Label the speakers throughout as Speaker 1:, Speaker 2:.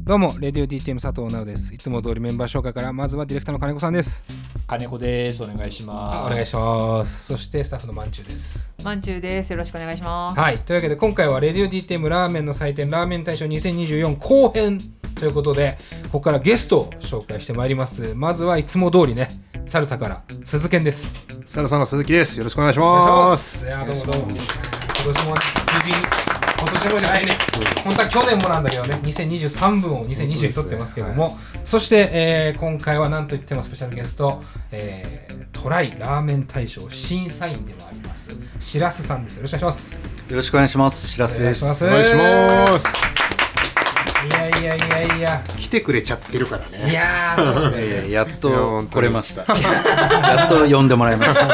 Speaker 1: どうもレディオ DTM 佐藤直です。いつも通りメンバー紹介からまずはディレクターの金子さんです。
Speaker 2: 金子です。お願いします。
Speaker 1: お願いします。そしてスタッフのまんちゅうです。
Speaker 3: まんちゅうです。よろしくお願いします。
Speaker 1: はい、というわけで今回はレディオ DTM ラーメンの祭典ラーメン大賞2024後編ということで、ここからゲストを紹介してまいります。まずはいつも通りね、サルサから鈴賢です。
Speaker 4: サルサの鈴木です。よろしくお願いします。
Speaker 1: いやどうもどうも。今年も無事に、今年もじゃないね、本当は去年もなんだけどね、2023分を2020に撮ってますけども、はい、そして、今回はなんといってもスペシャルゲスト、トライラーメン大賞審査員でもありますしらすさんです。よろしくお願いします。
Speaker 5: よろしくお願いします。しらすです。
Speaker 4: お願いします。
Speaker 1: いや
Speaker 4: 来てくれちゃってるからね。
Speaker 1: いやーそうね
Speaker 5: やっと来れました。やっと呼んでもらいました。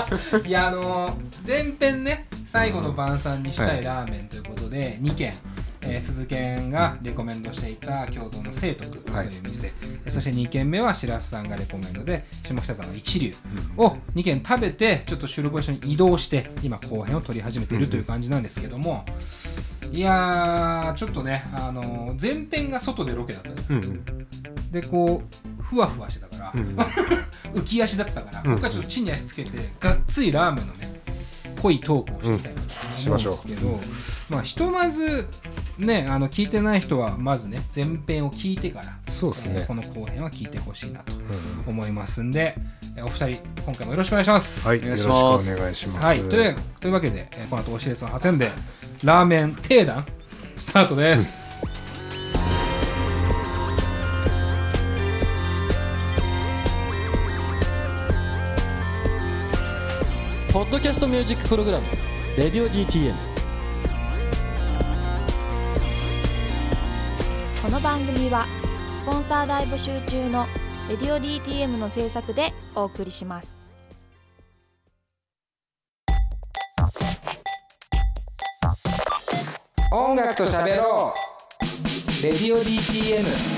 Speaker 1: いや前編ね、最後の晩餐にしたいラーメンということで、2軒、鈴賢がレコメンドしていた共同の聖徳という店、そして2軒目は白洲さんがレコメンドで下北沢の一流を2軒食べて、ちょっと収録場所に移動して今後編を撮り始めているという感じなんですけども、いやーちょっとね、前編が外でロケだったじゃん、でこうふわふわしてたから、浮き足立ってたから、ここからちょっと地に足つけてがっつりラーメンのね濃いトークをしていきたいなと思うんですけど、まあひとまずね、聞いてない人はまずね前編を聞いてから、
Speaker 4: そうですね、
Speaker 1: この後編は聞いてほしいなと思いますんで、お二人今回もよろしくお願いします。
Speaker 4: はい、よろしくお願いします。
Speaker 1: はい、というわけで、この後おしれさん挟んでラーメン定談スタートです。
Speaker 2: ポッドキャストミュージックプログラムレディオ DTM。
Speaker 6: この番組はスポンサー大募集中のレディオ DTM の制作でお送りします。
Speaker 1: 音楽と喋ろうレディオ DTM。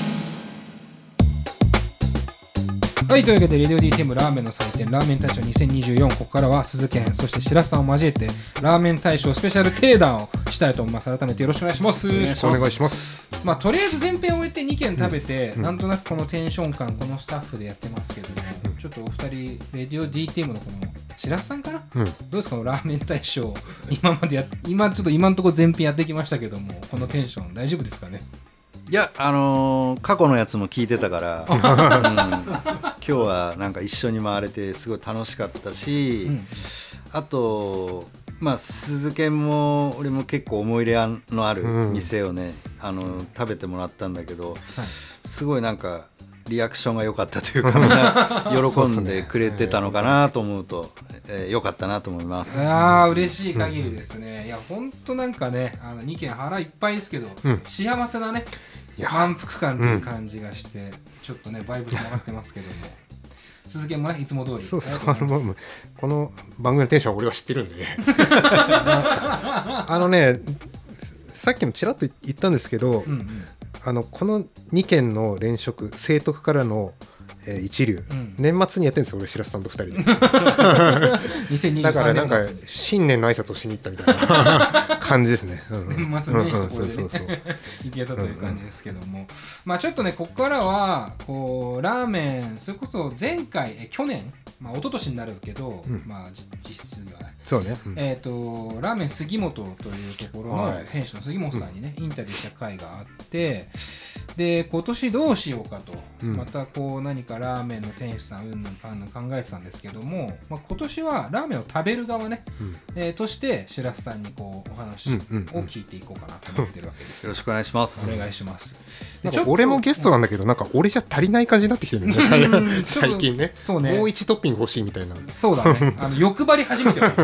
Speaker 1: はい、というわけでレディオ DTM ラーメンの祭典ラーメン大賞2024、ここからは鈴賢そして白洲さんを交えてラーメン大賞スペシャル定談をしたいと思います。改めてよろしくお願いします。
Speaker 4: お願いします。
Speaker 1: まあ、とりあえず前編を終えて2軒食べて、なんとなくこのテンション感、このスタッフでやってますけども、ちょっとお二人レディオ DTM のこの白洲さんかな、どうですか、このラーメン大賞今まで今ちょっと今のところ前編やってきましたけども、このテンション大丈夫ですかね。
Speaker 5: いや、過去のやつも聞いてたから、今日はなんか一緒に回れてすごい楽しかったし、あとまあ鈴賢も俺も結構思い入れのある店をね、食べてもらったんだけど、すごいなんかリアクションが良かったというか、みんな喜んでくれてたのかなと思うと良かったなと思います。
Speaker 1: 嬉しい限りですね。いや本当なんかね、2軒腹いっぱいですけど、幸せなね満腹感という感じがして、ちょっとねバイブスも上がってますけども、鈴賢もねいつも通り、
Speaker 4: そうこの番組のテンションは俺は知ってるんでね、さっきもちらっと言ったんですけど、この2件の連食、聖徳からの、一流、年末にやってるんですよ、俺白洲さんと2人で
Speaker 1: 2023年
Speaker 4: だからなんか新年の挨拶をしに行ったみたいな感じですね。
Speaker 1: 年末年始のところでね行けたという感じですけども、まあちょっとねここからはこうラーメン、それこそ前回去年、まあ一昨年になるけど、まあ実質にはない、
Speaker 4: そうね、
Speaker 1: ラーメン杉本というところの店主の杉本さんにね、インタビューした回があって、で今年どうしようかと、またこう何かラーメンの店主さんうんぬんかんぬん考えてたんですけども、まあ、今年はラーメンを食べる側ね、として白洲さんにこうお話を聞いていこうかなと思ってるわけです。
Speaker 5: よろしくお願いします。
Speaker 1: お願いします。
Speaker 4: なんか俺もゲストなんだけど、なんか俺じゃ足りない感じになってきてるんだよね最近ね。
Speaker 1: そうね、
Speaker 4: もう1トッピング欲しいみたいな。
Speaker 1: そうだね、欲張り始めてる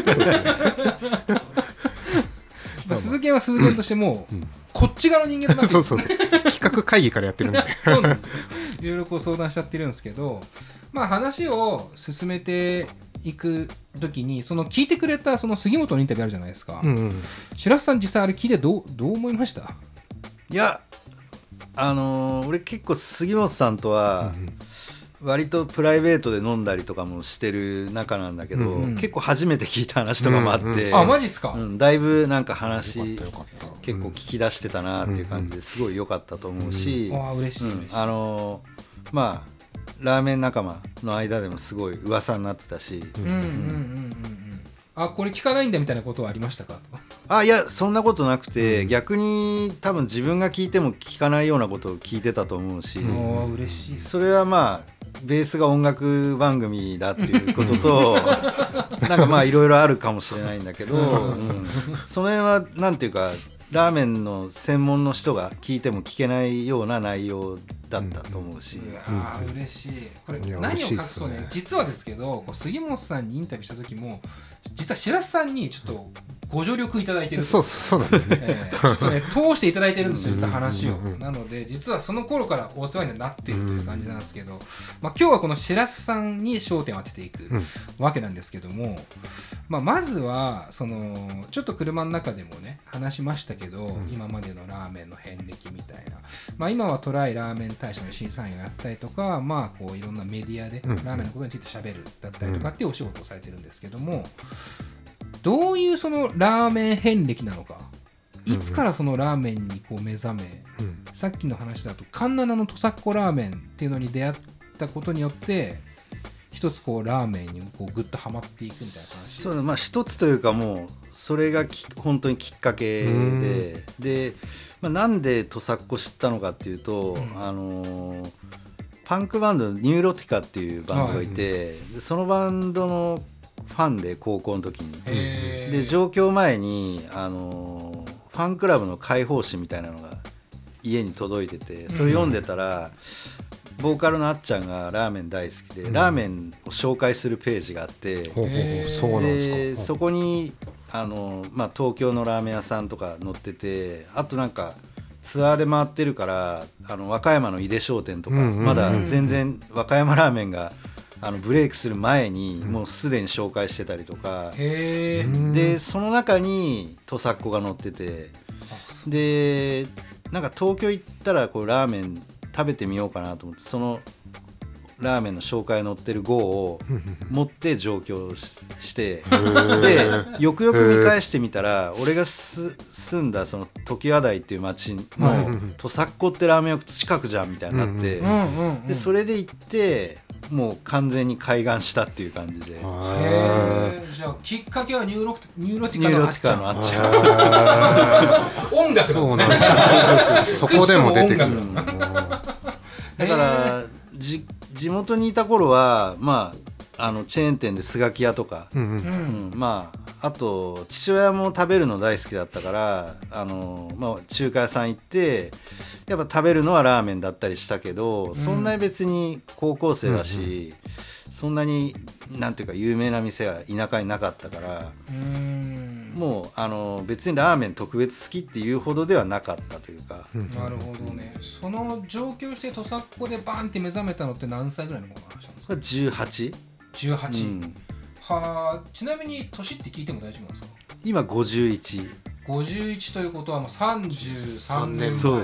Speaker 1: 鈴賢は鈴賢としてもう、こっち側の人間なんですよ。
Speaker 4: そう企画会議からやってるんで
Speaker 1: そうなんですよ。いろいろこう相談しちゃってるんですけど、まあ話を進めていくときに、その聞いてくれたその杉本のインタビューあるじゃないですか。白洲さん実際あれ聞いてどう思いました？
Speaker 5: いや、俺結構杉本さんとは、割とプライベートで飲んだりとかもしてる中なんだけど、結構初めて聞いた話とかもあって、
Speaker 1: あ、マジっすか？
Speaker 5: だいぶなんか話結構聞き出してたなっていう感じですごい良かったと思うし、
Speaker 1: 嬉しい、
Speaker 5: まあラーメン仲間の間でもすごい噂になってたし、
Speaker 1: これ聞かないんだみたいなことはありましたか？
Speaker 5: いやそんなことなくて、逆に多分自分が聞いても聞かないようなことを聞いてたと思うし、
Speaker 1: 嬉しい。
Speaker 5: それはまあベースが音楽番組だっていうこととなんかまあいろいろあるかもしれないんだけど、その辺はなんていうかラーメンの専門の人が聞いても聞けないような内容だったと思うし、
Speaker 1: 嬉しい。これ何を隠すとね、実はですけど杉本さんにインタビューした時も実は白洲さんにちょっとご助力いただいてるんですよ。
Speaker 4: そうなんですね。
Speaker 1: ちょっとね通していただいてるんですよ、実は話を。なので実はその頃からお世話になっているという感じなんですけど、今日はこの白洲さんに焦点を当てていくわけなんですけども、まずはそのちょっと車の中でもね話しましたけど、今までのラーメンの遍歴みたいな、今はトライラーメン大賞の審査員をやったりとか、こういろんなメディアでラーメンのことについて喋るだったりとかっていうお仕事をされてるんですけども、どういうそのラーメン遍歴なのか、いつからそのラーメンにこう目覚め、さっきの話だと環七の土佐っ子ラーメンっていうのに出会ったことによって一つこうラーメンにこうグッとハマっていくみたいな話。
Speaker 5: そう、一つというかもうそれが本当にきっかけで、なんで土佐っ子知ったのかっていうと、パンクバンドのニューロティカっていうバンドがいて、でそのバンドのファンで高校の時にで上京前にファンクラブの開放誌みたいなのが家に届いてて、それ読んでたら、ボーカルのあっちゃんがラーメン大好きで、ラーメンを紹介するページがあって、でそこに東京のラーメン屋さんとか載ってて、あとなんかツアーで回ってるから和歌山の井出商店とか、まだ全然和歌山ラーメンがブレイクする前にもうすでに紹介してたりとか、でその中に土佐っ子が載ってて、でなんか東京行ったらこうラーメン食べてみようかなと思って、そのラーメンの紹介載ってる号を持って上京してでよくよく見返してみたら、俺が住んだその常盤台っていう町の土佐っ子ってラーメン屋近くじゃんみたいになって、でそれで行ってもう完全に開眼したっていう感じで。
Speaker 1: じゃあきっかけはニューロティ
Speaker 5: カのあっちゃ
Speaker 1: ん音楽
Speaker 4: そうなんです。そこでも出てくる。
Speaker 5: だから地元にいた頃はチェーン店でスガキ屋とか、あと父親も食べるの大好きだったから中華屋さん行ってやっぱ食べるのはラーメンだったりしたけど、そんなに別に高校生だし、そんなになんていうか有名な店は田舎になかったから、もう別にラーメン特別好きっていうほどではなかったというか。
Speaker 1: なるほどね。その上京して土佐っ子でバンって目覚めたのって何歳ぐらいの頃の話なんですか？18、はあ。ちなみに年って聞いても大丈夫なんですか？
Speaker 5: 今51
Speaker 1: ということはもう33年前。
Speaker 5: そう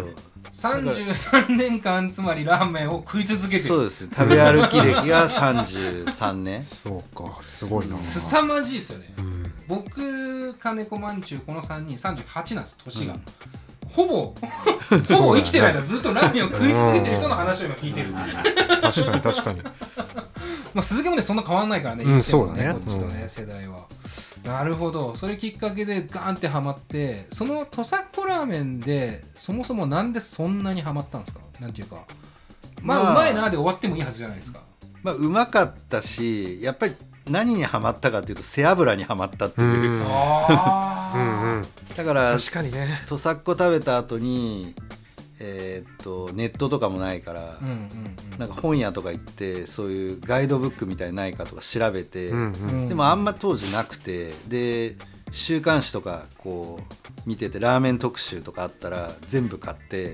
Speaker 1: 33年間つまりラーメンを食い続けてる。
Speaker 5: そうですね。食べ歩き歴が33年
Speaker 4: そうか、すごいな。
Speaker 1: 凄まじいですよね。僕金子まんちゅうこの3人38なんです、年が。ほぼ生きてる間ずっとラーメンを食い続けてる人の話を今聞いてる。
Speaker 4: 確かに
Speaker 1: 鈴木もねそんな変わんないからね、
Speaker 4: そうだね、
Speaker 1: こっちとね、世代は。なるほど。それきっかけでガーンってハマって、その土佐っ子ラーメンでそもそもなんでそんなにハマったんですか？なんていうかうまいなで終わってもいいはずじゃないですか。
Speaker 5: うまかったし、やっぱり何にハマったかっていうと背脂にハマったっていう。だから
Speaker 4: 確かにね、
Speaker 5: 土佐っ子食べた後にネットとかもないから、なんか本屋とか行ってそういうガイドブックみたいなないかとか調べて、でもあんま当時なくて、で週刊誌とかこう見ててラーメン特集とかあったら全部買って、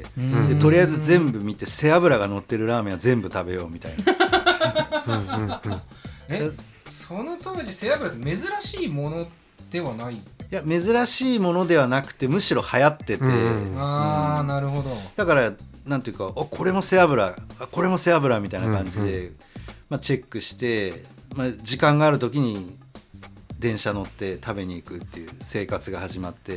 Speaker 5: でとりあえず全部見て背脂が乗ってるラーメンは全部食べようみたいな。
Speaker 1: その当時背脂って珍しいものではない？
Speaker 5: いや珍しいものではなくてむしろ流行ってて、
Speaker 1: なるほど。
Speaker 5: だからなんていうかこれも背脂これも背脂みたいな感じで、チェックして、時間がある時に電車乗って食べに行くっていう生活が始まって、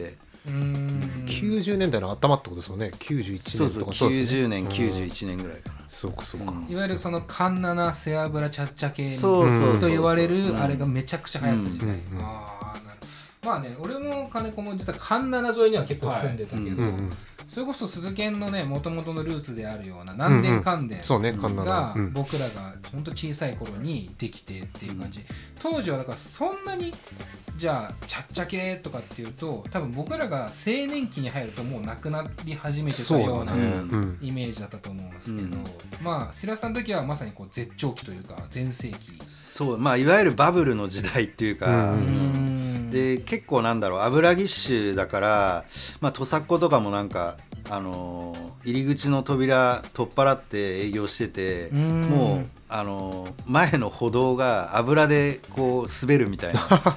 Speaker 4: 90年代の頭ってことですよね。91年とか
Speaker 5: そうですね。90年91年ぐらいかな。
Speaker 4: そうかそうか、
Speaker 1: いわゆるそのカンナナ背脂チャッチャ系
Speaker 5: と
Speaker 1: 言われるあれがめちゃくちゃ流行った時代。ああなるほど。まあね、俺も金子も実はカンナナ沿いには結構住んでたけど、それこそ鈴研のね元々のルーツであるような南電関電が僕らが本当小さい頃にできてっていう感じ。当時はだからそんなにじゃあチャッチャ系とかっていうと多分僕らが青年期に入るともうなくなり始めてたようなイメージだったと思うんですけど、まあ白洲さんの時はまさにこう絶頂期というか全盛期。
Speaker 5: そう、まあいわゆるバブルの時代っていうか、で結構なんだろう油ぎっしゅだから、まあ土佐っ子とかもなんか入り口の扉取っ払って営業してて、もう前の歩道が油でこう滑るみたいなこ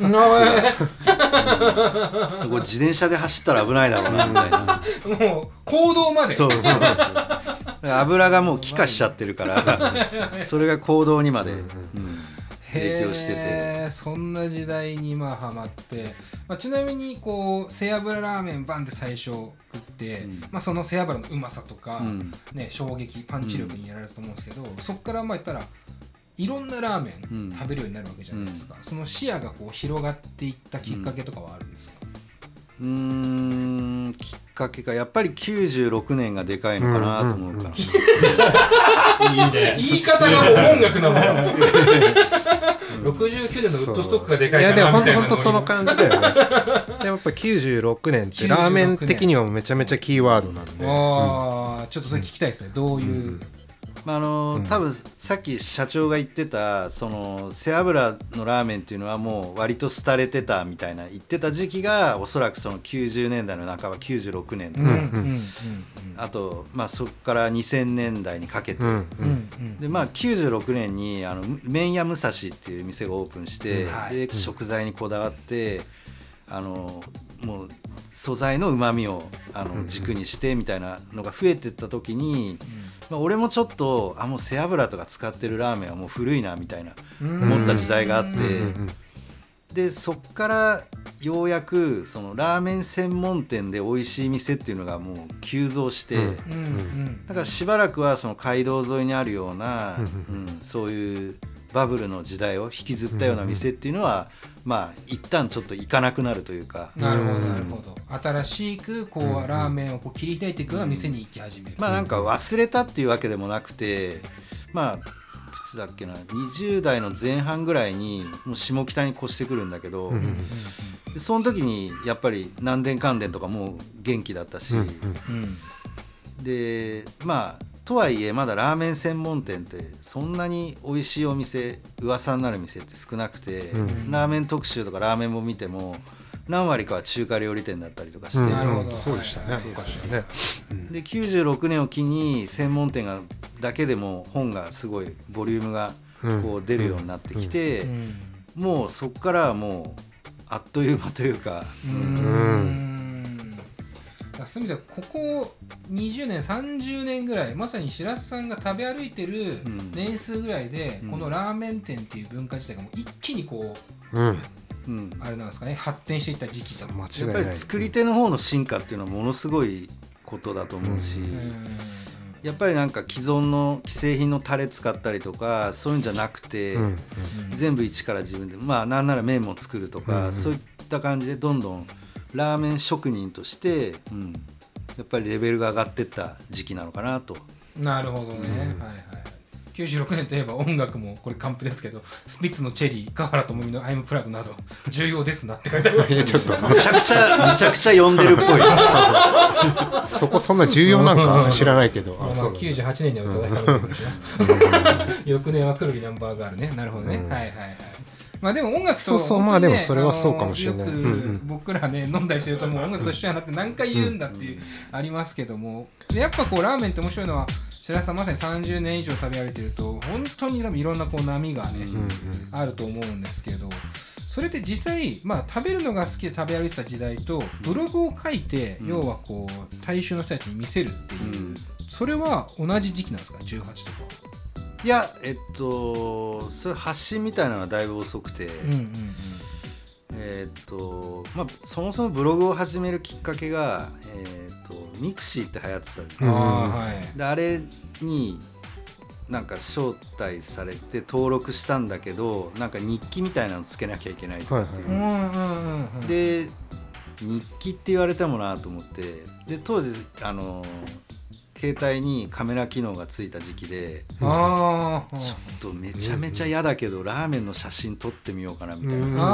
Speaker 5: う自転車で走ったら危ないだろうなみたいな
Speaker 1: もう行動まで
Speaker 5: そう油がもう気化しちゃってるからそれが行動にまで、影響してて、
Speaker 1: そんな時代にまあハマって、まあ、ちなみにこう背脂ラーメンバンって最初食って、まあ、その背脂のうまさとか、ね、衝撃パンチ力にやられたと思うんですけど、そこからまあ言ったらいろんなラーメン食べるようになるわけじゃないですか、その視野がこう広がっていったきっかけとかはあるんですか？
Speaker 5: きっかけがやっぱり96年がでかいのかなと思うから、
Speaker 1: いいね、言い方がもう音楽なのよ69年のウッドストックがでかいかなみたいな。いやでも
Speaker 4: 本当その感じだよねでもやっぱ96年ってラーメン的にはめちゃめちゃキーワードなんで、
Speaker 1: ちょっとそれ聞きたいですね、どういう、
Speaker 5: 多分さっき社長が言ってたその背脂のラーメンっていうのはもう割と廃れてたみたいな言ってた時期がおそらくその90年代の半ば96年とか、あとそこから2000年代にかけて、で96年に麺屋武蔵っていう店がオープンして、で食材にこだわってもう素材の旨味を軸にしてみたいなのが増えてった時に、俺もちょっともう背脂とか使ってるラーメンはもう古いなみたいな思った時代があって、でそっからようやくそのラーメン専門店で美味しい店っていうのがもう急増して、だからしばらくはその街道沿いにあるような、そういうバブルの時代を引きずったような店っていうのは、一旦ちょっと行かなくなるというか。
Speaker 1: なるほどなるほど。新しくこうラーメンをこう切り開いていくような店に行き始める。
Speaker 5: なんか忘れたっていうわけでもなくて、いつだっけな、20代の前半ぐらいにもう下北に越してくるんだけど、でその時にやっぱり南電関電とかもう元気だったし、でとはいえまだラーメン専門店ってそんなに美味しいお店噂になる店って少なくて、ラーメン特集とかラーメンも見ても何割かは中華料理店だったりとかして、
Speaker 4: そうでしたね昔はね。
Speaker 5: で96年を機に専門店がだけでも本がすごいボリュームがこう出るようになってきて、もうそこからはもうあっという間というか、
Speaker 1: そういう意味ではここ20年30年ぐらいまさに白洲さんが食べ歩いてる年数ぐらいで、このラーメン店っていう文化自体がもう一気にこう、あれなんですかね、発展していった時期だと。
Speaker 5: やっぱり作り手の方の進化っていうのはものすごいことだと思うし、やっぱりなんか既存の既製品のタレ使ったりとかそういうんじゃなくて、全部一から自分でなんなら麺も作るとか、そういった感じでどんどんラーメン職人として、やっぱりレベルが上がっていった時期なのかなと。
Speaker 1: なるほどね、96年といえば音楽もこれカンプですけど、スピッツのチェリー、華原朋美のアイムプラウドなど重要ですなって書いてありますね。
Speaker 5: ちょっとめちゃくちゃ読んでるっぽい
Speaker 4: そこそんな重要なんか知らないけど
Speaker 1: 98年には歌われたんですよ翌年はくるりナンバーガールね。なるほどね、でも音楽と
Speaker 4: でもそれはそうかもしれない。
Speaker 1: よく僕らね飲んだりしてるともう音楽と一緒やなって何回言うんだっていうありますけども、やっぱこうラーメンって面白いのは白洲さんまさに30年以上食べ歩いてると本当にいろんなこう波がね、あると思うんですけど、それって実際食べるのが好きで食べ歩いてた時代とブログを書いて、要はこう大衆の人たちに見せるっていう、それは同じ時期なんですか18とか。
Speaker 5: いやそれ発信みたいなのはだいぶ遅くて、 まあ、そもそもブログを始めるきっかけが、ミクシーって流行ってたんですよ、であれになんか招待されて登録したんだけど、なんか日記みたいなのつけなきゃいけないっていう、で日記って言われたもなと思って、で当時携帯にカメラ機能がついた時期で、ちょっとめちゃめちゃ嫌だけど、ラーメンの写真撮ってみようかなみたい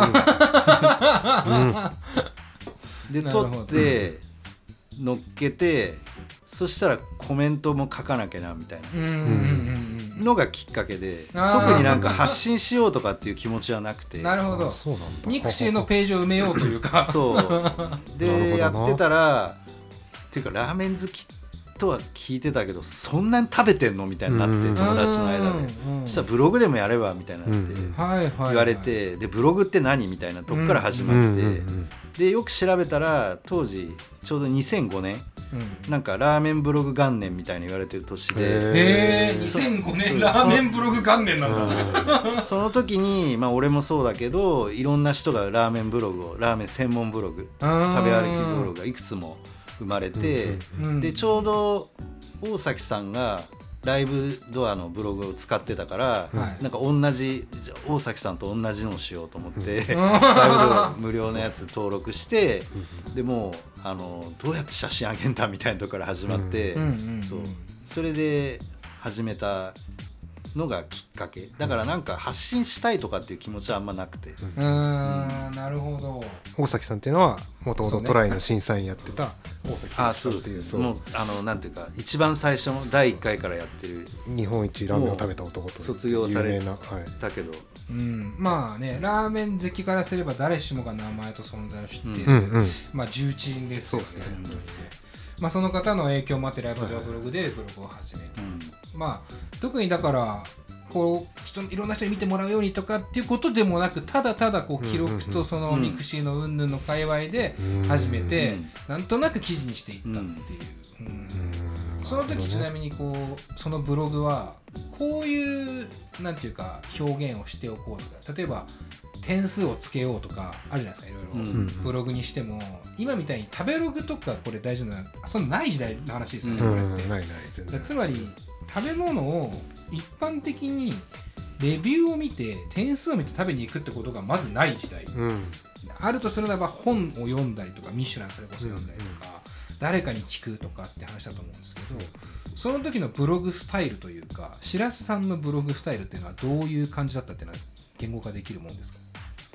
Speaker 5: な、で撮って乗っけて、そしたらコメントも書かなきゃなみたいなのがきっかけで、特になんか発信しようとかっていう気持ちはなくて、
Speaker 1: なるほど、ミクシーのページを埋めようというかそう
Speaker 5: でやってたら、っていうかラーメン好きとは聞いてたけど、そんなに食べてんのみたいになって、友達の間で、そしたらブログでもやればみたいになって言われて、でブログって何みたいなとこから始まって、でよく調べたら当時ちょうど2005年、なんかラーメンブログ元年みたいに言われてる年で、
Speaker 1: 2005年ラーメンブログ元年なんだ
Speaker 5: その時に、まあ、俺もそうだけど、いろんな人がラーメンブログを、ラーメン専門ブログ、食べ歩きブログがいくつも生まれて、でちょうど大崎さんがライブドアのブログを使ってたから、なんか同じ大崎さんと同じのをしようと思って、ライブドア無料のやつ登録して、でもうどうやって写真あげんだみたいなところから始まって、それで始めたのがきっかけだから、なんか発信したいとかっていう気持ちはあんまなくて、
Speaker 1: なるほど。
Speaker 4: 大崎さんっていうのはもともとトライの審査員やってた大崎さんっていう、
Speaker 5: もうなんていうか一番最初の第1回からやってる
Speaker 4: 日本一ラーメンを食べた男と
Speaker 5: 卒業されたけど、
Speaker 1: まあね、ラーメン好きからすれば誰しもが名前と存在を知っている、まあ重鎮ですよね、本当にね。まあ、その方の影響もあってライブドアブログでブログを始めた、まあ特にだからこういろんな人に見てもらうようにとかっていうことでもなく、ただただこう記録とそのミクシーの云々の界隈で始めて、なんとなく記事にしていったっていう、その時ちなみにこうそのブログはこういうなんていうか表現をしておこうとか、例えば点数をつけようとかあるじゃないですか、いろいろブログにしても、今みたいに食べログとかこれ大事な、そんなない時代の話ですよね、これって
Speaker 4: ない全然。
Speaker 1: つまり食べ物を一般的にレビューを見て点数を見て食べに行くってことがまずない時代、あるとするならば本を読んだりとか、ミシュランそれこそ読んだりとか、誰かに聞くとかって話だと思うんですけど、その時のブログスタイルというか、白洲さんのブログスタイルっていうのはどういう感じだったっていうのは言語化できるもんですか？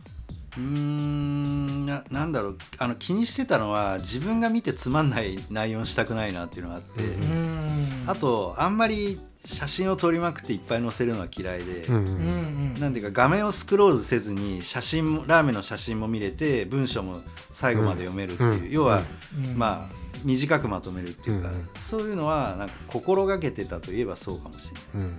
Speaker 5: なんだろう、気にしてたのは自分が見てつまんない内容にしたくないなっていうのがあって、あとあんまり写真を撮りまくっていっぱい載せるのは嫌いで、なんていうか画面をスクロールせずに写真、ラーメンの写真も見れて文章も最後まで読めるっていう、要は、まあ短くまとめるっていうか、そういうのはなんか心がけてたといえばそうかもしれない。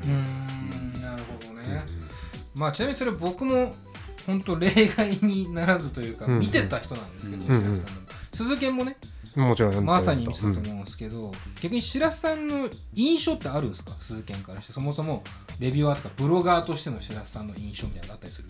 Speaker 1: なるほどね。まあちなみにそれ僕も本当例外にならずというか、見てた人なんですけど、白洲さんの鈴研もね、
Speaker 4: もちろん
Speaker 1: まさに見てたと思うんですけど、逆に白洲さんの印象ってあるんですか？鈴研からして、そもそもレビュアーとかブロガーとしての白洲さんの印象みたいなのがあったりする？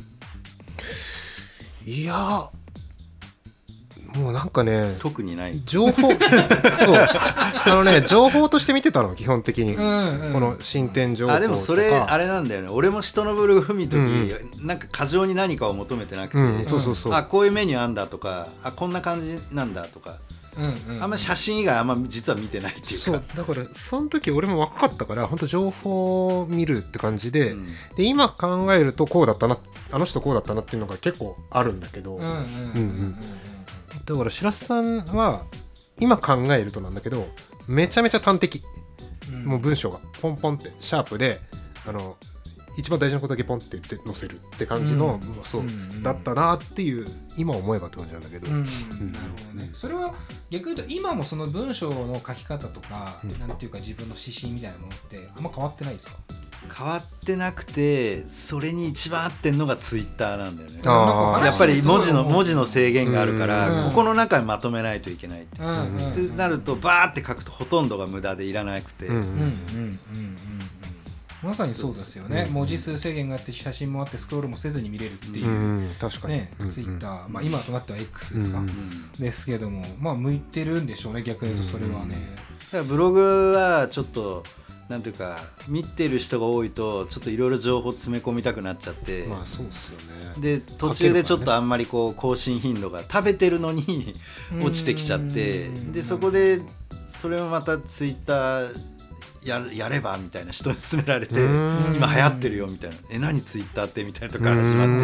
Speaker 4: いやもうなんかね、
Speaker 5: 特にない
Speaker 4: 情報そう情報として見てたの基本的に、この進展情報とか。
Speaker 5: でもそれあれなんだよね、俺も人のブログ見るとき、なんか過剰に何かを求めてなくて、あこういうメニューあんだとか、あこんな感じなんだとか、あんま写真以外あんま実は見てないっていうか。
Speaker 4: そうだからその時俺も若かったから本当情報を見るって感じで、で今考えるとこうだったな、あの人こうだったなっていうのが結構あるんだけど、だから白洲さんは今考えるとなんだけど、めちゃめちゃ端的、もう文章がポンポンってシャープで、一番大事なことだけポンって言って載せるって感じの、そうだったなっていう、今思えばって感じなんだけど、なるほ
Speaker 1: どね。それは逆に言うと今もその文章の書き方とか、なんていうか自分の指針みたいなものってあんま変わってないですか？
Speaker 5: 変わってなくて、それに一番合ってんのがツイッターなんだよね。
Speaker 4: あ
Speaker 5: やっぱり文字の制限があるから、ここの中にまとめないといけないってなると、バーって書くとほとんどが無駄でいらなくて、
Speaker 1: まさにそうですよね、文字数制限があって写真もあってスクロールもせずに見れるっていう、
Speaker 4: 確かに
Speaker 1: ね、ツイッター、今となっては X ですか、ですけども、向いてるんでしょうね、逆に言うとそれはね。
Speaker 5: だからブログはちょっとなんていうか、見てる人が多いとちょっといろいろ情報詰め込みたくなっちゃって、
Speaker 4: そうですよね。
Speaker 5: で途中でちょっとあんまりこう更新頻度が食べてるのに落ちてきちゃって、でそこでそれをまたツイッターやればみたいな人に勧められて、今流行ってるよみたいな、何ツイッターってみたいなとこから始まって、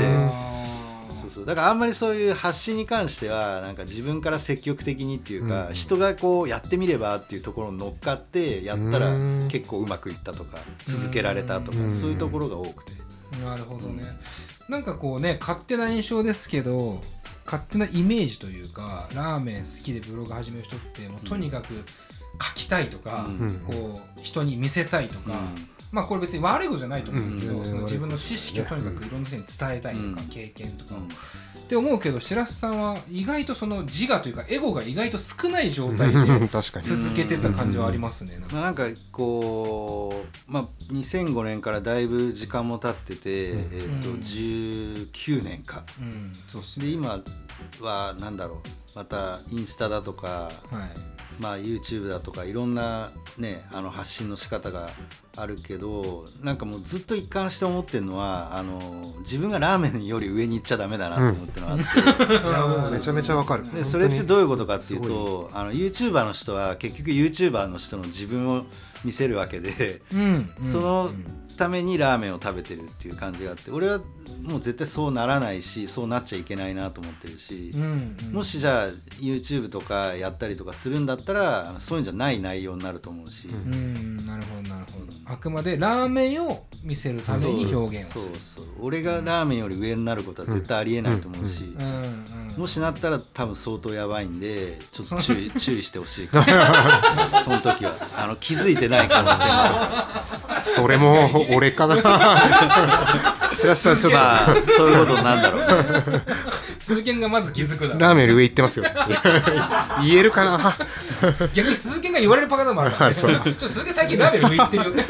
Speaker 5: そうだからあんまりそういう発信に関してはなんか自分から積極的にっていうか、人がこうやってみればっていうところに乗っかってやったら結構うまくいったとか続けられたとか、そういうところが多くて。
Speaker 1: なるほどね。なんかこうね、勝手な印象ですけど、勝手なイメージというか、ラーメン好きでブログ始める人ってもうとにかく書きたいとか、こう人に見せたいとか、これ別に悪いことじゃないと思うんですけど、その自分の知識をとにかくいろんな人に伝えたいとか、経験とかって思うけど、白洲さんは意外とその自我というかエゴが意外と少ない状態で続けてた感じはありますね。
Speaker 5: なんかこう、2005年からだいぶ時間も経ってて、19年か、
Speaker 1: そうっす
Speaker 5: ね。で今はなんだろう、またインスタだとか、YouTube だとかいろんなね、発信の仕方があるけど、なんかもうずっと一貫して思ってるのは、自分がラーメンより上に行っちゃダメだなと思ってるのがあって、
Speaker 4: めちゃめちゃわかる。
Speaker 5: でそれってどういうことかっていうと、YouTuber の人は結局 YouTuber の人の自分を見せるわけで、そのためにラーメンを食べてるっていう感じがあって、俺はもう絶対そうならないし、そうなっちゃいけないなと思ってるし、もしじゃあ YouTube とかやったりとかするんだったら、そういうんじゃない内容になると思うし、
Speaker 1: なるほどなるほど。あくまでラーメンを見せるために表現をする。
Speaker 5: そう俺がラーメンより上になることは絶対ありえないと思うし、もしなったら多分相当やばいんで、ちょっと注意してほしいからその時は気づいてない可能性もあるから。
Speaker 4: それも俺かな白洲さんちょっと、
Speaker 5: そういうことなんだろう。
Speaker 1: 鈴賢がまず気づくだろう。
Speaker 4: ラーメンより上行ってますよ言えるかな
Speaker 1: 逆に鈴賢が言われるパターンもあるからね。ちょっと鈴賢最近ラーメンより上行ってるよって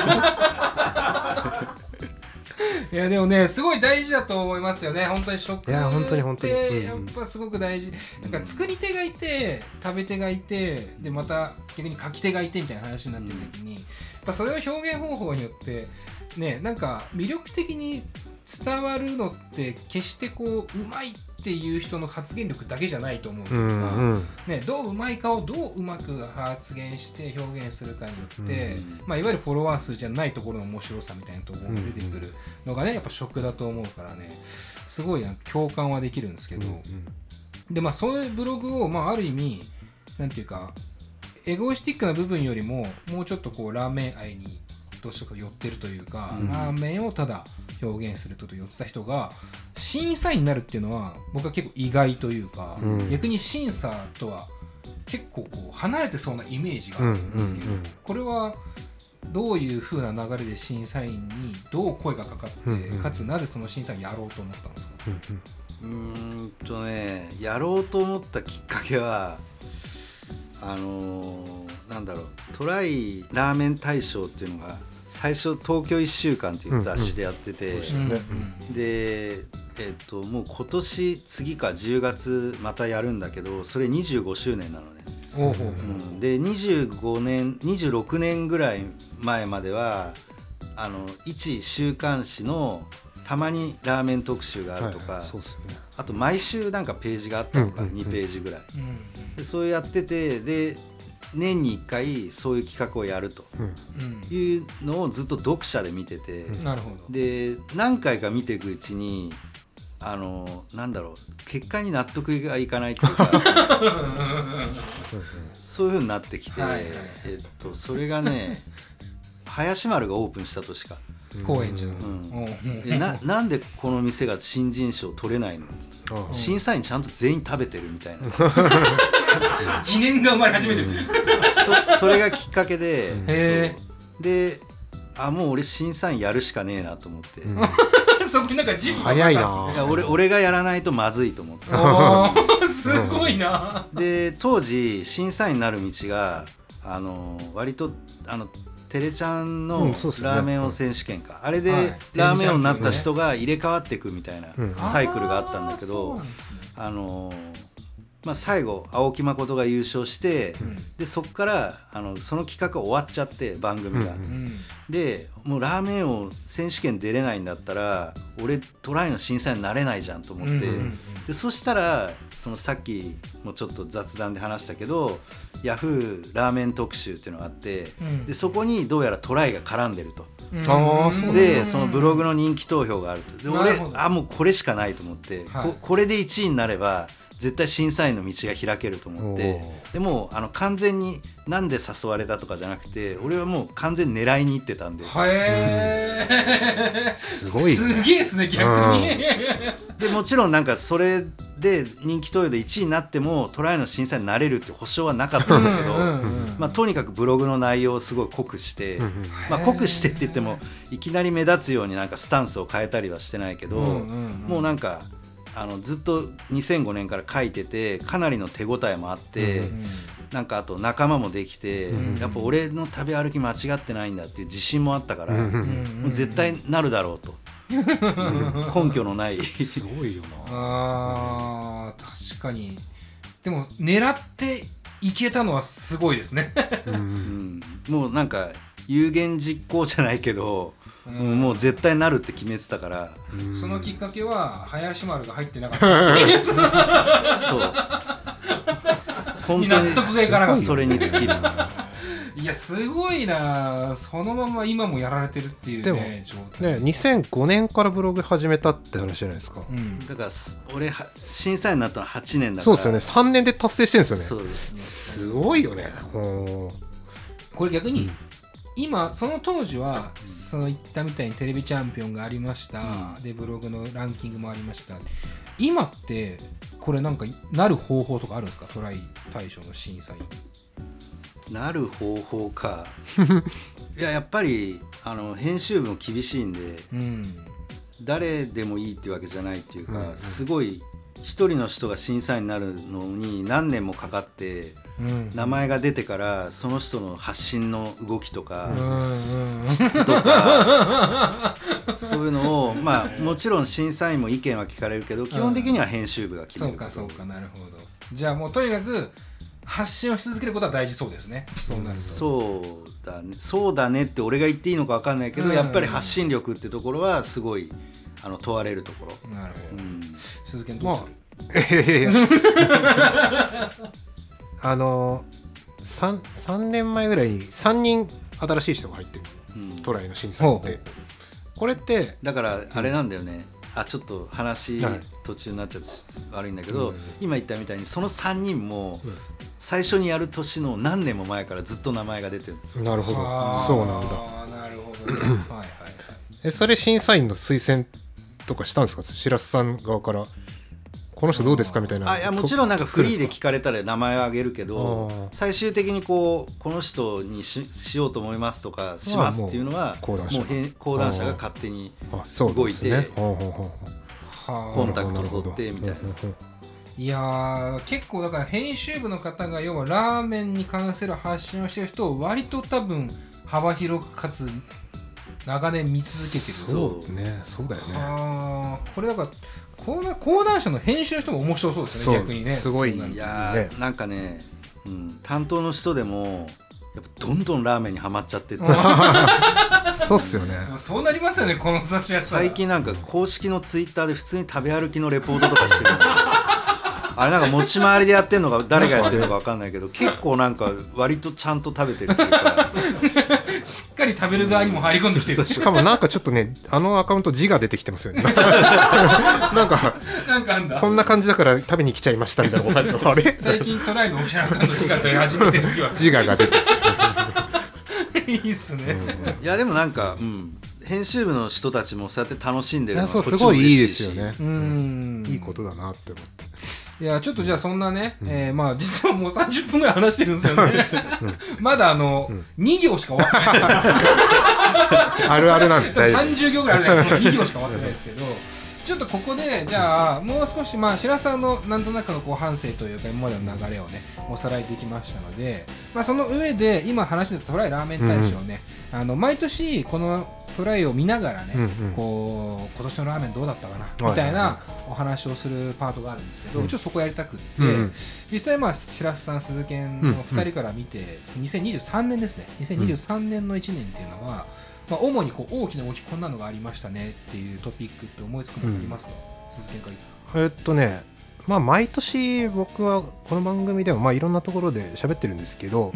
Speaker 1: いやでもね、すごい大事だと思いますよね。本当に食ってやっぱすごく大事。なんか作り手がいて食べ手がいて、でまた逆に書き手がいてみたいな話になってる時に、やっぱそれの表現方法によってね、なんか魅力的に伝わるのって決してこううまいっていう人の発言力だけじゃないと思うというか、ね、どううまいかをどううまく発言して表現するかによって、いわゆるフォロワー数じゃないところの面白さみたいなところが出てくるのがね、やっぱ食だと思うからね、すごい共感はできるんですけど、でそういうブログをある意味なんていうかエゴイスティックな部分よりももうちょっとこうラーメン愛にどうしても寄ってるというか、ラーメンをただ表現すると寄ってた人が審査員になるっていうのは僕は結構意外というか、逆に審査とは結構こう離れてそうなイメージがあるんですけど、これはどういう風な流れで審査員にどう声がかかって、かつなぜその審査員やろうと思ったんですか？
Speaker 5: やろうと思ったきっかけはなんだろう、トライラーメン大賞っていうのが最初東京1週間っていう雑誌でやってて、でもう今年次か10月またやるんだけど、それ25周年なのね。で26年ぐらい前までは一週刊誌のたまにラーメン特集があるとか、あと毎週なんかページがあったのか、2ページぐらい、でそうやってて、で年に1回そういう企画をやるというのをずっと読者で見てて、で何回か見ていくうちになんだろう、結果に納得がいかないっていうかそういう風になってきて、それがね林丸がオープンした年か、
Speaker 1: 高円寺の、
Speaker 5: なんでこの店が新人賞取れないの、審査員ちゃんと全員食べてるみたいな
Speaker 1: 疑念が生まれ始めてる
Speaker 5: それがきっかけで、でもう俺審査員やるしかねえなと思って
Speaker 1: そこなんか自負が
Speaker 4: 早いな。
Speaker 5: 俺がやらないとまずいと思って
Speaker 1: すごいな。
Speaker 5: で当時審査員になる道が割とテテレちゃんのラ
Speaker 4: うんそうですね
Speaker 5: ーメン王選手権か、あれで
Speaker 1: はい
Speaker 5: ラーメン王になった人が入れ替わっていくみたいな
Speaker 4: うん
Speaker 5: サイクルがあったんだけ
Speaker 1: あーそう
Speaker 5: ど
Speaker 1: なんですね
Speaker 5: 最後青木誠が優勝して、
Speaker 1: ん
Speaker 5: でそこからその企画終わっちゃって番組が、
Speaker 1: うん
Speaker 5: でもうラーメン王選手権出れないんだったら俺トライの審査員になれないじゃんと思って、
Speaker 1: うんうんうん
Speaker 5: でそしたらさっきもちょっと雑談で話したけどヤフーラーメン特集っていうのがあって、
Speaker 1: うん
Speaker 5: でそこにどうやらトライが絡んでると。
Speaker 1: うん
Speaker 4: あーそう
Speaker 5: でそのブログの人気投票があると。で俺
Speaker 1: なるほど
Speaker 5: もうこれしかないと思って、
Speaker 1: はい
Speaker 5: これで1位になれば絶対審査員の道が開けると思って
Speaker 4: お、
Speaker 5: でも完全になんで誘われたとかじゃなくて俺はもう完全に狙いに行ってたんで、
Speaker 1: へえ
Speaker 4: すごいよね
Speaker 1: すげえですね逆に
Speaker 5: でもちろんなんかそれで人気投票で1位になってもトライの審査員になれるって保証はなかったんだけど、まあ、とにかくブログの内容をすごい濃くして、まあ、濃くしてって言ってもいきなり目立つようになんかスタンスを変えたりはしてないけど、もうなんかずっと2005年から書いててかなりの手応えもあって、なんかあと仲間もできて、やっぱ俺の食べ歩き間違ってないんだっていう自信もあったから、もう絶対なるだろうと根拠のない
Speaker 4: すごいよな。
Speaker 1: あー確かにでも狙っていけたのはすごいですね
Speaker 5: うんもうなんか有言実行じゃないけど、もう絶対なるって決めてたから、
Speaker 1: そのきっかけは林丸が入ってなかったですね
Speaker 5: そう本当
Speaker 1: 納得がいかなかった
Speaker 5: にそれに尽きる。
Speaker 1: いやすごいなそのまま今もやられてるっていう
Speaker 4: でも
Speaker 1: ね状態
Speaker 4: ね、2005年からブログ始めたって話じゃないですか。
Speaker 1: うん
Speaker 5: だから俺審査員になったの8年だから。
Speaker 4: そうですよね。3年で達成してるんですよね。
Speaker 5: そうですね。
Speaker 4: すごいよね。
Speaker 1: これ逆に、今その当時はその言ったみたいにテレビチャンピオンがありました、でブログのランキングもありました。今ってこれなんかなる方法とかあるんですか？トライ大賞の審査員
Speaker 5: なる方法かいややっぱり編集部も厳しいんで、誰でもいいっていうわけじゃないっていうか、すごい一人の人が審査員になるのに何年もかかって、名前が出てからその人の発信の動きとか、質とかそういうのをまあもちろん審査員も意見は聞かれるけど、基本的には編集部が決める。
Speaker 1: そうかなるほど。じゃあもうとにかく発信をし続けることは大事そうですね。そうなると
Speaker 5: そうだねって俺が言っていいのか分かんないけど、やっぱり発信力ってところはすごい問われるところ。
Speaker 1: なるほど。鈴木どう
Speaker 4: する3年前ぐらいに3人新しい人が入ってる、トライの審査員で、これって
Speaker 5: だからあれなんだよね、ちょっと話途中になっちゃって悪いんだけど、今言ったみたいにその3人も最初にやる年の何年も前からずっと名前が出てる。
Speaker 4: なるほど、そうなんだ。
Speaker 1: なるほどね。はいはいはい。
Speaker 4: それ審査員の推薦とかしたんですか？白洲さん側からこの人どうですかみたいな。
Speaker 5: いやもちろんなんかフリーで聞かれたら名前を挙げるけど、最終的にこの人に しようと思いますとかしますっていうのはもう講談社が勝手に動いてコンタクトを取ってみたいな。
Speaker 1: いやー結構だから編集部の方が要はラーメンに関する発信をしてる人を割と多分幅広くかつ長年見続けてる。
Speaker 4: そうね、そうだよね。
Speaker 1: これだから講談社の編集の人も面白そうですね。逆にね
Speaker 4: すごい。
Speaker 5: いやなんかね、担当の人でもやっぱどんどんラーメンにはまっちゃってて
Speaker 4: そうっすよね。
Speaker 1: そうなりますよねこの雑誌やったら。
Speaker 5: 最近なんか公式のツイッターで普通に食べ歩きのレポートとかしてるんだけどあれなんか持ち回りでやってるのか誰がやってるのか分かんないけど結構なんか割とちゃんと食べてるっていうか
Speaker 1: しっかり食べる側にも入り込んできてる。
Speaker 4: しかもなんかちょっとねアカウント字が出てきてますよねなんか
Speaker 1: あんだ
Speaker 4: こんな感じだから食べに来ちゃいましたみたいなあれ
Speaker 1: 最近トライのオフィシャルアカウント字が出始めてる時は
Speaker 4: 字が出て
Speaker 1: いいっすね。
Speaker 5: いやでもなんか、編集部の人たちもそうやって楽しんでるのは
Speaker 4: すごいいいですよね。いいことだなって思って。
Speaker 1: いやちょっとじゃあそんなね、まあ実はもう30分ぐらい話してるんですよねまだ2行しか終わってない
Speaker 4: あるあるなんで
Speaker 1: 30行ぐらいあるんですけど2行しか終わってないですけど、 ちょっとここでじゃあもう少し白洲さんのなんとなくのこう反省というか今までの流れをねおさらいできましたので、その上で今話してたトライラーメン大賞ね、毎年このトライを見ながらね、こう今年のラーメンどうだったかなみたいなお話をするパートがあるんですけど、ちょっとそこやりたくって、実際白洲さん鈴研の2人から見て、2023年ですね、2023年の1年っていうのは、主にこう大きな動きこんなのがありましたねっていうトピックって思いつくものありますか、鈴研から
Speaker 4: 毎年僕はこの番組でもいろんなところで喋ってるんですけど、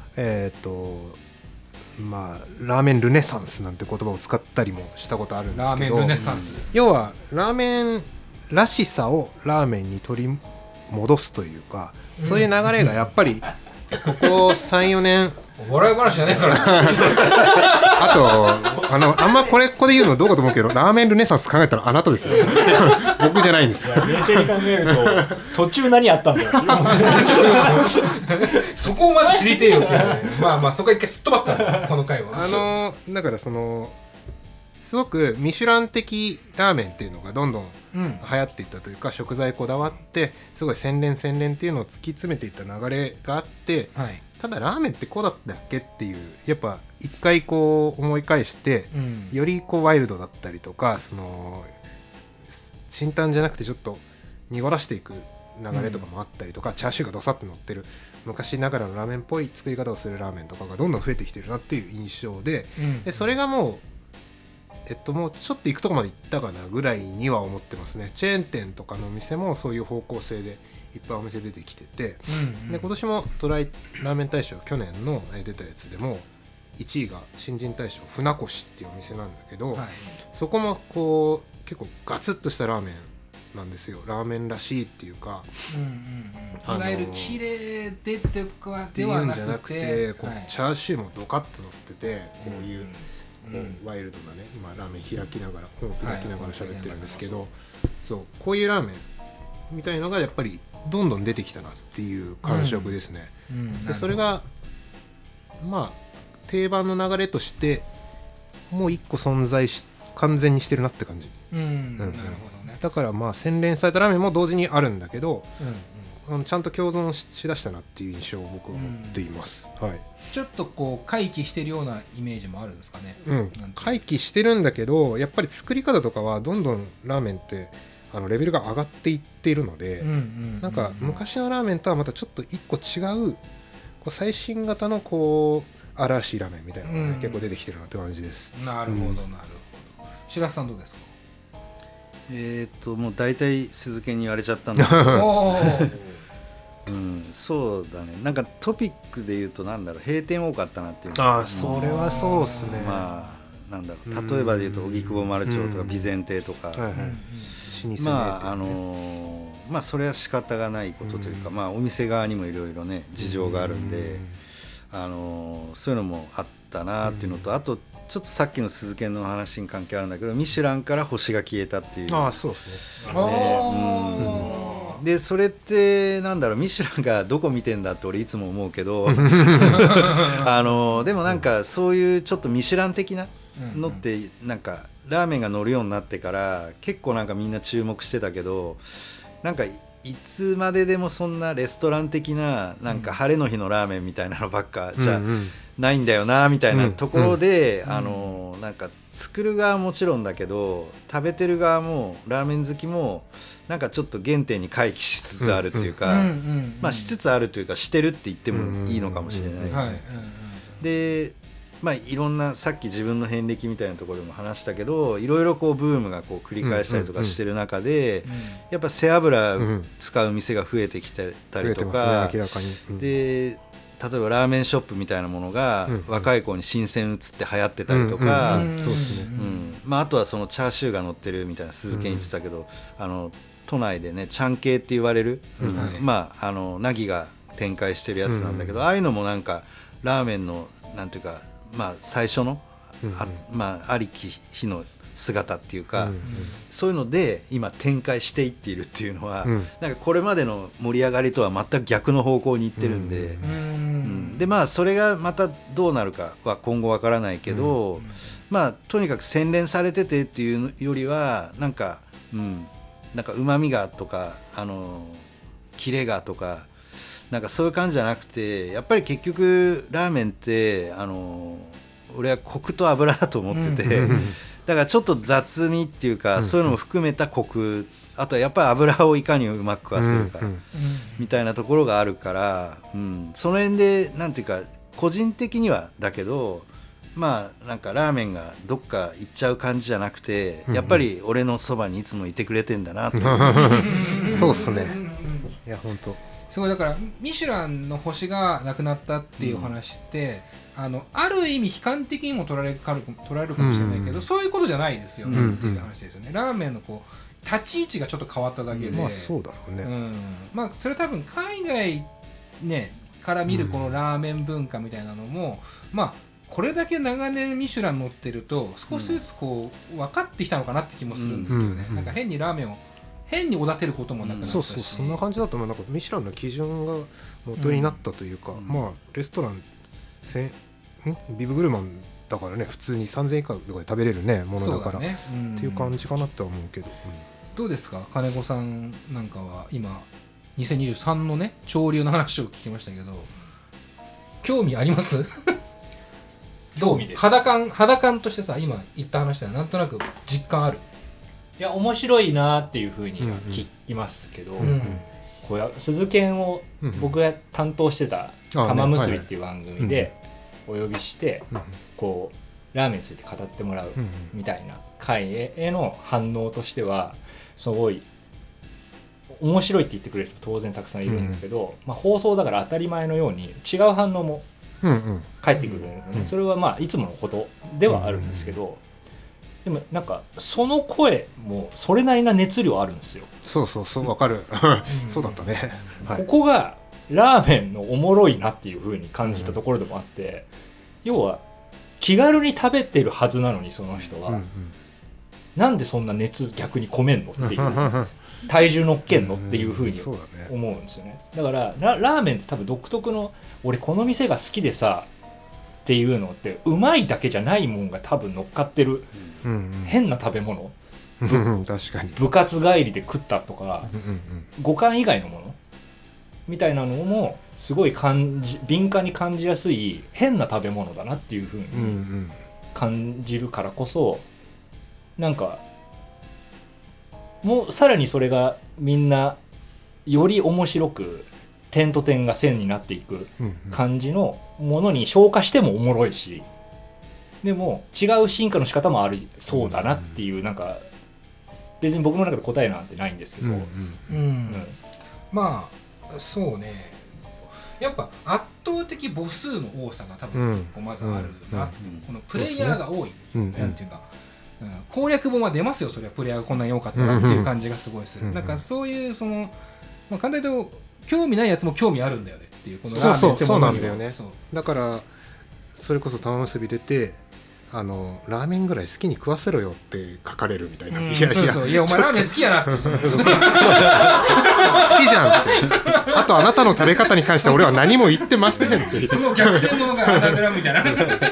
Speaker 4: ラーメンルネサンスなんて言葉を使ったりもしたことあるんですけど、
Speaker 1: ラーメンルネサンス、
Speaker 4: 要はラーメンらしさをラーメンに取り戻すというか、そういう流れがやっぱりここ 3,4 年
Speaker 1: 笑い話じゃねえから
Speaker 4: あとあんまここで言うのどうかと思うけど、ラーメンルネサンス考えたらあなたですよ僕じゃないんですよ。
Speaker 7: 冷静に考えると途中何あったんだよ
Speaker 1: そこをまず知りてえよってそこは一回すっ飛ばすからこの回は
Speaker 4: だからすごくミシュラン的ラーメンっていうのがどんどん流行っていったというか、食材こだわってすごい洗練っていうのを突き詰めていった流れがあって、ただラーメンってこうだったっけっていう、やっぱ一回こう思い返して、よりこうワイルドだったりとか、清淡じゃなくてちょっと濁らしていく流れとかもあったりとか、チャーシューがドサッと乗ってる昔ながらのラーメンっぽい作り方をするラーメンとかがどんどん増えてきてるなっていう印象で、それがもうもうちょっと行くとこまで行ったかなぐらいには思ってますね。チェーン店とかのお店もそういう方向性でいっぱいお店出てきてて、で今年もトライラーメン大賞去年の出たやつでも1位が新人大賞船越っていうお店なんだけど、そこもこう結構ガツッとしたラーメンなんですよ。ラーメンらしいっていうか、
Speaker 1: いわゆる綺麗でってかではなくて、
Speaker 4: こうチャーシューもドカッと乗ってて、こういうワイルドなね、今ラーメン開きながら本を開きながら喋ってるんですけど、そうこういうラーメンみたいのがやっぱりどんどん出てきたなっていう感触ですね。でそれが定番の流れとしてもう一個存在し完全にしてるなって感じ。
Speaker 1: なるほどね。
Speaker 4: だから洗練されたラーメンも同時にあるんだけど、ちゃんと共存しだしたなっていう印象を僕は持っています。
Speaker 1: ちょっとこう回帰してるようなイメージもあるんですかね。
Speaker 4: 回帰してるんだけど、やっぱり作り方とかはどんどんラーメンってレベルが上がっていっているので、なんか昔のラーメンとはまたちょっと一個違うこう最新型のこう新しいラーメンみたいなのが、結構出てきてるなって感じです。
Speaker 1: なるほど。白洲さんどうですか？
Speaker 5: もう大体鈴研に言われちゃったんだけどそうだね。なんかトピックで言うと閉店多かったなっていう。
Speaker 4: それはそうですね。
Speaker 5: 例えばで言うと荻窪丸町とか備前亭とか、それは仕方がないことというか、お店側にもいろいろね事情があるんで、そういうのもあったなっていうのと、あとちょっとさっきの鈴研の話に関係あるんだけど、ミシュランから星が消えたっていう。
Speaker 4: そうですね。
Speaker 5: でそれってミシュランがどこ見てんだって俺いつも思うけどでもなんかそういうちょっとミシュラン的なのってなんかラーメンが乗るようになってから結構なんかみんな注目してたけど、なんかいつまででもそんなレストラン的ななんか晴れの日のラーメンみたいなのばっかじゃないんだよなみたいなところで、なんか作る側もちろんだけど食べてる側もラーメン好きもなんかちょっと原点に回帰しつつあるっていうか、しつつあるというかしてるって言ってもいいのかもしれない。でいろんなさっき自分の遍歴みたいなところでも話したけど、いろいろこうブームがこう繰り返したりとかしてる中で、やっぱ背脂使う店が増えてきてたりとか、で例えばラーメンショップみたいなものが若い子に新鮮移って流行ってたりとか、あとはそのチャーシューが乗ってるみたいな鈴研言ってたけど、都内でねちゃん系って言われる、ナギが展開してるやつなんだけど、ああいうのもなんかラーメンのなんていうか最初のありき日の姿っていうか、そういうので今展開していっているっていうのは、なんかこれまでの盛り上がりとは全く逆の方向に行ってるんで、でそれがまたどうなるかは今後わからないけど、とにかく洗練されててっていうよりはなんかなんか旨味がとかキレがとかなんかそういう感じじゃなくて、やっぱり結局ラーメンって俺はコクと油だと思ってて、だからちょっと雑味っていうか、そういうのも含めたコク、あとはやっぱり油をいかにうまく食わせるかみたいなところがあるから、その辺でなんていうか個人的にはだけど、まあなんかラーメンがどっか行っちゃう感じじゃなくて、やっぱり俺のそばにいつもいてくれてんだなと
Speaker 4: そうっすね。いや本当
Speaker 1: すごい。だからミシュランの星がなくなったっていう話って、ある意味悲観的にも捉えるかもしれないけど、そういうことじゃないですよねっていう話ですよね。ラーメンのこう立ち位置がちょっと変わっただけで、
Speaker 4: まあそうだろうね、
Speaker 1: まあそれ多分海外ねから見るこのラーメン文化みたいなのも、まあこれだけ長年ミシュラン乗ってると少しずつこう分かってきたのかなって気もするんですけどね、なんか変にラーメンを変におだてることもなくなったし、
Speaker 4: そうそんな感じだと思う。なんかミシュランの基準が元になったというか、まあレストランビブグルマンだからね、普通に3000円以下とかで食べれるねものだからね、っていう感じかなとは思うけど、
Speaker 1: どうですか金子さんなんかは今2023のね潮流の話を聞きましたけど興味ありますどう肌感としてさ今言った話ではなんとなく実感ある？
Speaker 7: いや面白いなっていうふうに聞きますけど、こう鈴研を僕が担当してた玉結びっていう番組でお呼びしてこうラーメンについて語ってもらうみたいな回への反応としてはすごい面白いって言ってくれる人当然たくさんいるんだけど、まあ、放送だから当たり前のように違う反応も返ってくるので、それはまあいつものことではあるんですけど、でもなんかその声もそれなりな熱量あるんですよ。
Speaker 4: そうわかるそうだったね、
Speaker 7: ここがラーメンのおもろいなっていう風に感じたところでもあって、要は気軽に食べてるはずなのにその人は、なんでそんな熱逆に込めんのっていう体重乗っけんのっていう風に思うんですよね。だからラーメンって多分独特の俺この店が好きでさっていうのってうまいだけじゃないもんが多分乗っかってる、変な食べ物
Speaker 4: 確かに
Speaker 7: 部活帰りで食ったとか、五感以外のものみたいなのもすごい敏感に感じやすい変な食べ物だなっていう風に感じるからこそ、なんかもうさらにそれがみんなより面白く点と点が線になっていく感じのものに消化してもおもろいし、でも違う進化の仕方もあるそうだなっていう、なんか別に僕の中で答えなんてないんですけど、ま
Speaker 1: あそうね、やっぱ圧倒的母数の多さが多分まずあるなっていう、このプレイヤーが多いなんていうか、攻略本は出ますよ、それはプレイヤーがこんなに多かったらっていう感じがすごいする。なんかそういうその、まあ、簡単に言うと興味ないやつも興味あるんだよねっていう、このラーメンってものには。そうなんだよね。
Speaker 4: だからそれこそ玉結び出てラーメンぐらい好きに食わせろよって書かれるみたいな、い
Speaker 1: やお前ラーメン好きやなって好き
Speaker 4: じゃんってあとあなたの食べ方に関して俺は何も言ってませんって
Speaker 1: その逆転のなんかアナグラムみたいな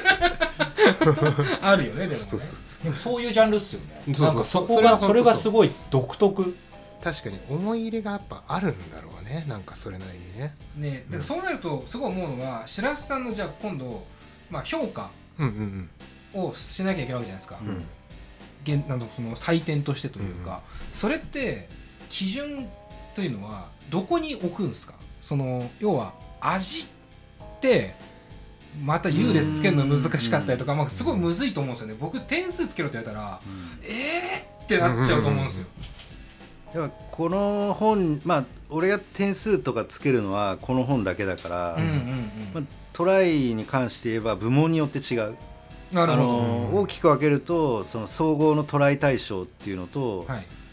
Speaker 1: あるよね。でも
Speaker 7: そういうジャンルっすよね。なんかそれがすごい独特。
Speaker 4: 確かに思い入れがやっぱあるんだろうね、なんかそれなりにね。
Speaker 1: ね、だからそうなるとすごい思うのは、白洲さんのじゃあ今度、まあ、評価をしなきゃいけないわけじゃないですか、なんかその採点としてというか、それって基準というのはどこに置くんですか？その要は味ってまた優劣つけるの難しかったりとか、まあ、すごいむずいと思うんですよね。僕点数つけろって言われたら、ってなっちゃうと思うんですよ。
Speaker 5: ではこの本、まあ俺が点数とかつけるのはこの本だけだから、まあ、トライに関して言えば部門によって違う。大きく分けるとその総合のトライ対象っていうのと、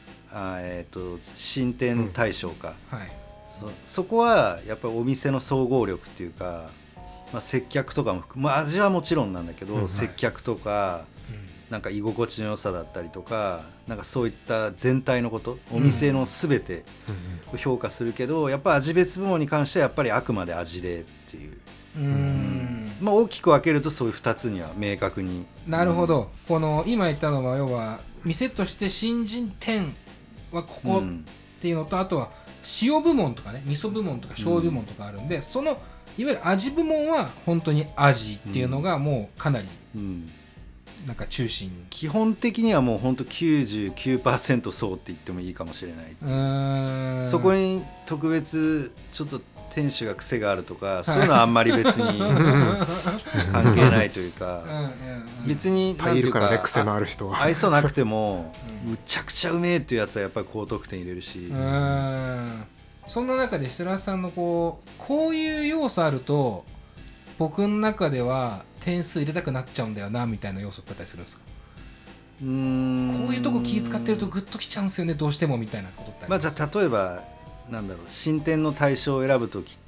Speaker 5: 新店対象か、そこはやっぱりお店の総合力っていうか、まあ、接客とかも含む、まあ、味はもちろんなんだけど、接客とかなんか居心地の良さだったりとか、なんかそういった全体のこと、お店の全てを評価するけど、やっぱ味別部門に関してはやっぱりあくまで味でっていう、まあ、大きく分けるとそういう2つには明確に。
Speaker 1: なるほど。この今言ったのは要は店として新人店はここっていうのと、あとは塩部門とかね、味噌部門とか醤油部門とかあるんで、そのいわゆる味部門は本当に味っていうのがもうかなりなんか中心、
Speaker 5: 基本的にはもう本当 99% そうって言ってもいいかもしれない。そこに特別ちょっと店主が癖があるとか、そういうのはあんまり別に関係ないというか、別に
Speaker 4: なんていうか、癖のある人は
Speaker 5: 愛想なくてもむちゃくちゃうめえっていうやつはやっぱり高得点入れるし、
Speaker 1: そんな中で白洲さんのこういう要素あると僕の中では点数入れたくなっちゃうんだよなみたいな要素ってあったりするんですか？こういうとこ気使ってるとグッときちゃうんですよね、どうしてもみたいなことってあります？
Speaker 5: じゃあ例えばなんだろう、新店の対象を選ぶときって、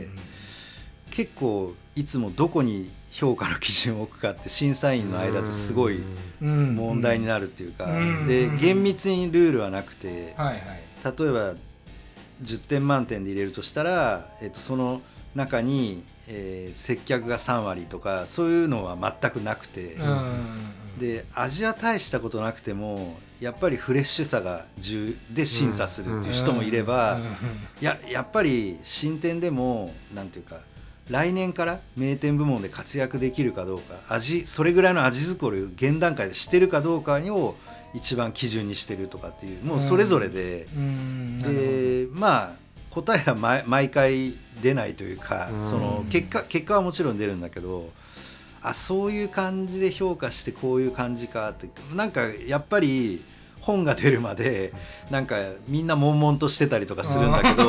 Speaker 5: 結構いつもどこに評価の基準を置くかって審査員の間ですごい問題になるっていうか、で厳密にルールはなくて、例えば10点満点で入れるとしたら、その中に、接客が3割とかそういうのは全くなくて、で味は大したことなくてもやっぱりフレッシュさが重で審査するっていう人もいれば、やっぱり新店でもなんていうか来年から名店部門で活躍できるかどうか、それぐらいの味作りを現段階でしてるかどうかを一番基準にしてるとかっていう、もうそれぞれで、で答えは毎回出ないというか、その結果はもちろん出るんだけど、そういう感じで評価してこういう感じかって、なんかやっぱり本が出るまでなんかみんな悶々としてたりとかするんだけ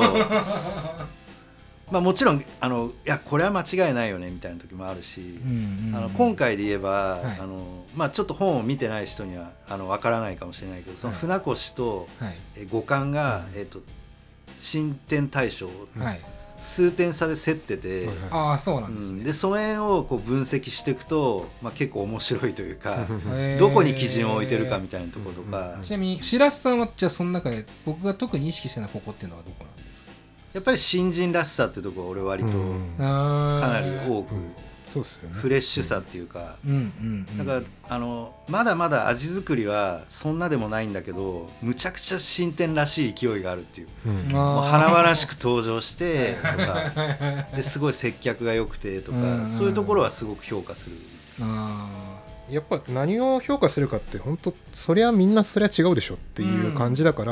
Speaker 5: どもちろんいやこれは間違いないよねみたいな時もあるし、今回で言えば、ちょっと本を見てない人には分からないかもしれないけど、その船越と五冠が、新店大賞、数点差で競ってて、
Speaker 1: そうなんですね。
Speaker 5: でその辺をこう分析していくと、結構面白いというかどこに基準を置いてるかみたいなところとか。
Speaker 1: ちなみに白洲さんはじゃあその中で僕が特に意識してないここっていうのはどこなんですか？
Speaker 5: やっぱり新人らしさっていうところ俺割とかなり多く、
Speaker 4: そうですよね、
Speaker 5: フレッシュさっていうか、だからまだまだ味作りはそんなでもないんだけど、むちゃくちゃ新店らしい勢いがあるっていう、もう華々しく登場してとかですごい接客が良くてとか、そういうところはすごく評価する。
Speaker 4: やっぱ何を評価するかって本当そりゃみんなそりゃ違うでしょっていう感じだから、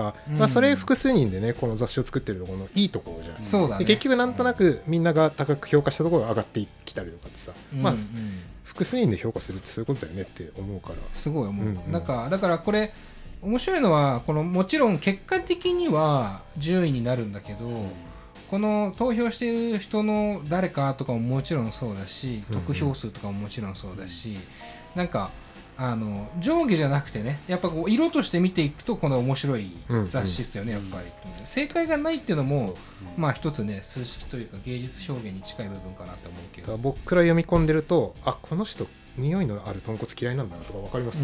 Speaker 4: それ複数人でねこの雑誌を作ってるところのいいところじゃん。
Speaker 1: そうだね。
Speaker 4: で結局なんとなくみんなが高く評価したところが上がってきたりとかってさ、複数人で評価するってそういうことだよねって思うから、
Speaker 1: すごい思う。だからこれ面白いのはもちろん結果的には順位になるんだけど、この投票している人の誰かとかももちろんそうだし、得票数とかももちろんそうだし、なんか上下じゃなくてね、やっぱこう色として見ていくとこの面白い雑誌ですよね、やっぱり。正解がないっていうのも一つね、数式というか芸術表現に近い部分かなって思うけど、
Speaker 4: 僕から読み込んでるとこの人匂いのある豚骨嫌いなんだなとか分かります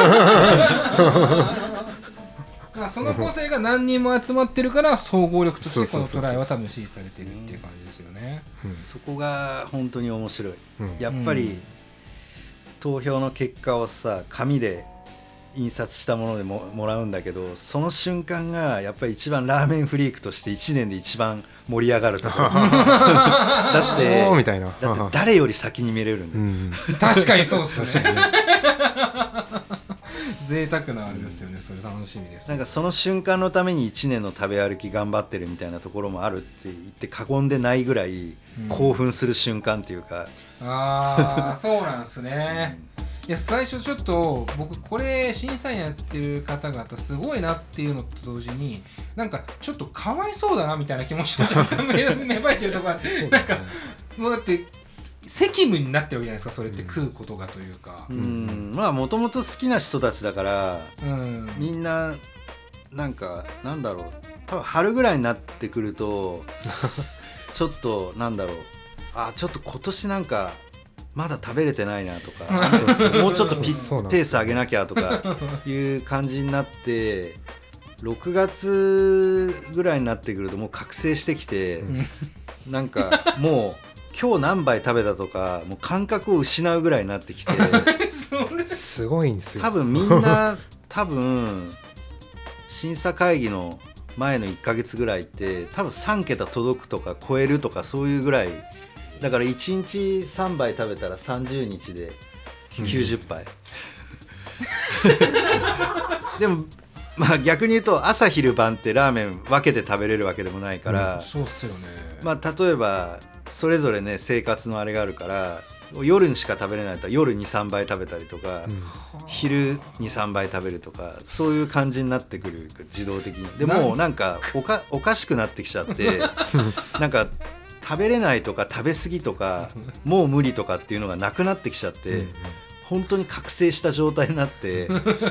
Speaker 4: ね。
Speaker 1: その個性が何人も集まってるから総合力としてこのトライは多分支持されてるっていう感じですよね。
Speaker 5: そこが本当に面白い。やっぱり投票の結果をさ紙で印刷したもので もらうんだけど、その瞬間がやっぱり一番ラーメンフリークとして1年で一番盛り上がるところだって
Speaker 4: みたいな、
Speaker 5: だって誰より先に見れるんだよ、
Speaker 1: 確かにそうですね。贅沢なあれですよね。それ楽しみです。
Speaker 5: なんかその瞬間のために1年の食べ歩き頑張ってるみたいなところもあるって言って過言でないぐらい興奮する瞬間っていうか、
Speaker 1: そうなんですね。いや最初ちょっと僕これ審査員やってる方々すごいなっていうのと同時に、なんかちょっとかわいそうだなみたいな気持ちが若干芽生えてるところあって、なんかもうだって責務になってるわけじゃないですか、それって食うことがというか。
Speaker 5: もともと好きな人たちだから、みんななんかなんだろう、多分春ぐらいになってくるとちょっとなんだろう、ちょっと今年なんかまだ食べれてないなとかもうちょっとペース上げなきゃとかいう感じになって、6月ぐらいになってくるともう覚醒してきて、なんかもう今日何杯食べたとかもう感覚を失うぐらいになってきて
Speaker 4: すごいんですよ。
Speaker 5: 多分みんな審査会議の前の1ヶ月ぐらいって多分3桁届くとか超えるとかそういうぐらいだから1日3杯食べたら30日で90杯、でもまあ逆に言うと朝昼晩ってラーメン分けて食べれるわけでもないから、
Speaker 1: そうっすよね。
Speaker 5: まあ例えばそれぞれね生活のあれがあるから夜にしか食べれないと夜 2,3 杯食べたりとか、昼 2,3 杯食べるとかそういう感じになってくる自動的に。でもなんかおかしくなってきちゃってなんか食べれないとか食べ過ぎとかもう無理とかっていうのがなくなってきちゃって本当に覚醒した状態になって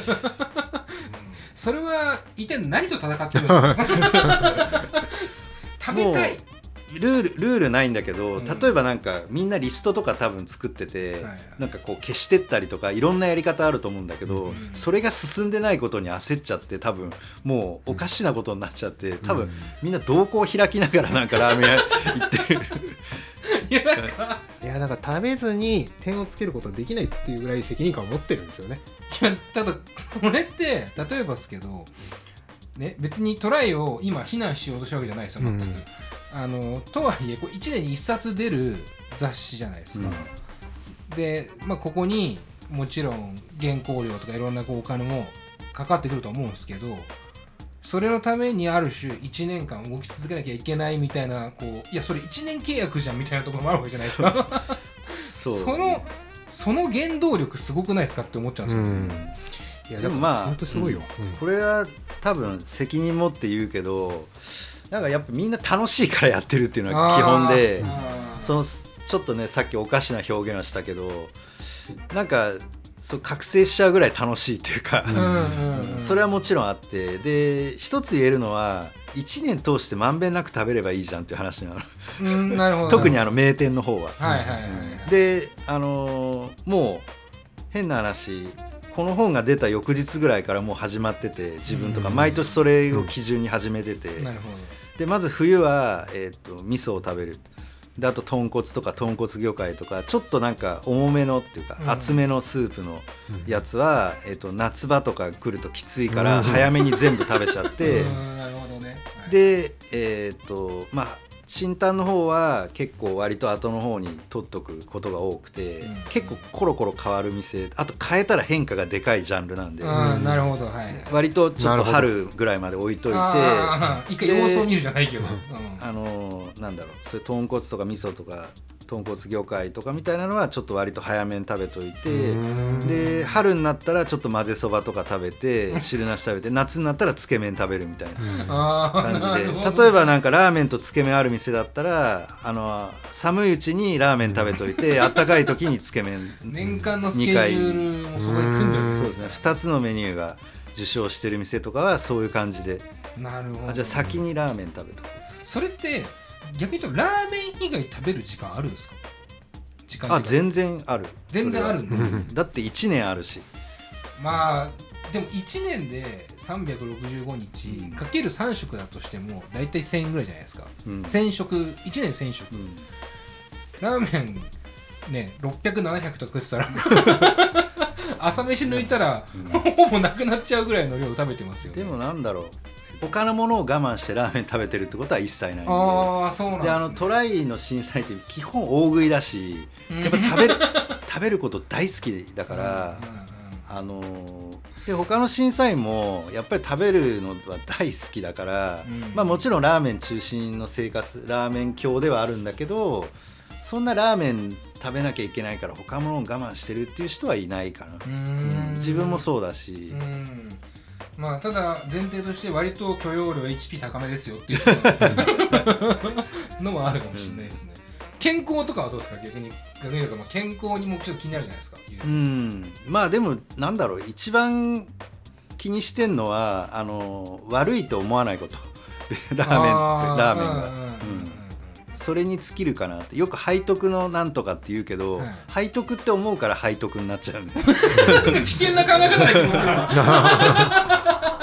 Speaker 1: それは一体何と戦ってるんですか食べたい
Speaker 5: ルールないんだけど、例えばなんかみんなリストとか多分作ってて、なんかこう消してったりとかいろんなやり方あると思うんだけど、それが進んでないことに焦っちゃって多分もうおかしなことになっちゃって多分みんな瞳孔開きながらなんかラーメン屋行ってる
Speaker 4: いやだから食べずに点をつけることはできないっていうぐらい責任感を持ってるんですよね。
Speaker 1: いやただこれって例えばですけど、ね、別にトライを今非難しようとしたわけじゃないですよ全く、とはいえこう1年に1冊出る雑誌じゃないですか、で、まあ、ここにもちろん原稿料とかいろんなこうお金もかかってくると思うんですけど、それのためにある種1年間動き続けなきゃいけないみたいなこういやそれ1年契約じゃんみたいなところもあるわけじゃないですかその原動力すごくないですかって思っちゃうんですよ、
Speaker 4: いやでもまあ本当すごいよ、
Speaker 5: これは多分責任持って言うけどなんかやっぱみんな楽しいからやってるっていうのが基本で、そのちょっとねさっきおかしな表現はしたけどなんかそう覚醒しちゃうぐらい楽しいっていうかそれはもちろんあって、で一つ言えるのは1年通してまんべんなく食べればいいじゃんっていう話なの
Speaker 1: なるほど
Speaker 5: 特に名店の方は、でもう変な話この本が出た翌日ぐらいからもう始まってて自分とか毎年それを基準に始めてて、
Speaker 1: なるほど。
Speaker 5: でまず冬は、味噌を食べる。であと豚骨とか豚骨魚介とかちょっとなんか重めのっていうか、厚めのスープのやつは、夏場とか来るときついから早めに全部食べちゃって
Speaker 1: なるほどね、
Speaker 5: でまあ新丹の方は結構割と後の方に取っとくことが多くて、結構コロコロ変わる店、あと変えたら変化がでかいジャンルなんで、
Speaker 1: なるほど、
Speaker 5: 割とちょっと春ぐらいまで置いといて
Speaker 1: 一回様子を見るじゃないけど、
Speaker 5: なんだろう、それ豚骨とか味噌とか豚骨魚介とかみたいなのはちょっと割と早めに食べといて、で春になったらちょっと混ぜそばとか食べて汁なし食べて夏になったらつけ麺食べるみたいな感じで、例えばなんかラーメンとつけ麺ある店だったら寒いうちにラーメン食べといてあったかい時につけ麺
Speaker 1: 年間のスケジュールもそこに組んでる。
Speaker 5: そうですね、2つのメニューが受賞してる店とかはそういう感じで、
Speaker 1: なるほど、
Speaker 5: じゃあ先にラーメン食べとく。
Speaker 1: それって逆に言うとラーメン以外食べる時間あるんですか？時間
Speaker 5: 全然ある。
Speaker 1: 全然あるん
Speaker 5: だって1年あるし、
Speaker 1: まあでも1年で365日かける3食だとしてもだいたい1000円ぐらいじゃないですか、1000食1年1000食、ラーメンね600、700とか食ってたら朝飯抜いたら、ほぼなくなっちゃうぐらいの量食べてますよね。
Speaker 5: でもなんだろう、他のものを我慢してラーメン食べてるってことは一切ないんで、
Speaker 1: そうなんですね。
Speaker 5: でトライの審査員って基本大食いだし、やっぱ食べること大好きだから、で他の審査員もやっぱり食べるのは大好きだから、まあ、もちろんラーメン中心の生活、ラーメン教ではあるんだけど、そんなラーメン食べなきゃいけないから他のものを我慢してるっていう人はいないかな。自分もそうだし、
Speaker 1: まあただ前提として割と許容量 HP 高めですよっていうのもあるかもしれないですね。健康とかはどうですか？逆に言うと健康にもちょっと気になるじゃないですか。
Speaker 5: まあでもなんだろう、一番気にしてんのは悪いと思わないことラーメンが、それに尽きるかなって。よく背徳のなんとかって言うけど、背徳って思うから背徳になっちゃうんで
Speaker 1: 危険な考え方な気もするな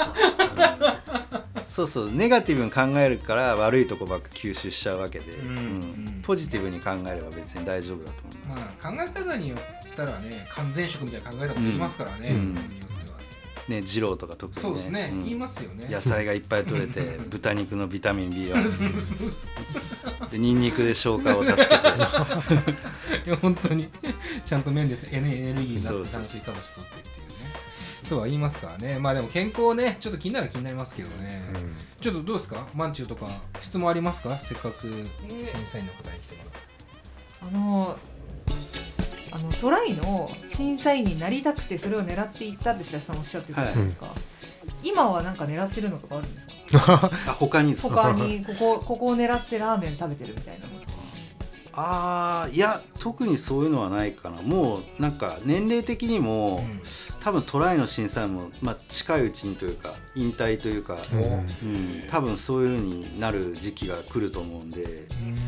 Speaker 5: そうそう、ネガティブに考えるから悪いとこばっか吸収しちゃうわけで、ポジティブに考えれば別に大丈夫だと思います。
Speaker 1: 考え方によったらね、完全食みたいな考え方もできますからね、によってはね。
Speaker 5: ね、二郎とか特にね、
Speaker 1: そうですね、言いますよね。
Speaker 5: 野菜がいっぱい取れて豚肉のビタミン B はでニンニクで消化を助けてい
Speaker 1: や本当にちゃんと麺でエネルギーになって炭水化物取ってっていうね、そうは言いますからね。まあでも健康ね、ちょっと気になりますけどね、ちょっとどうですか、まんちゅうとか質問ありますか、せっかく審査員の方に来てもらう。
Speaker 3: トライの審査員になりたくてそれを狙っていったって白石さんおっしゃってたじゃないですか、今はなんか狙ってるのとかあるんですか？
Speaker 5: 他に
Speaker 3: ここを狙ってラーメン食べてるみたいなのとか。
Speaker 5: いや特にそういうのはないかな。もうなんか年齢的にも、多分トライの審査員も、近いうちにというか引退というか、多分そういう風になる時期が来ると思うんで、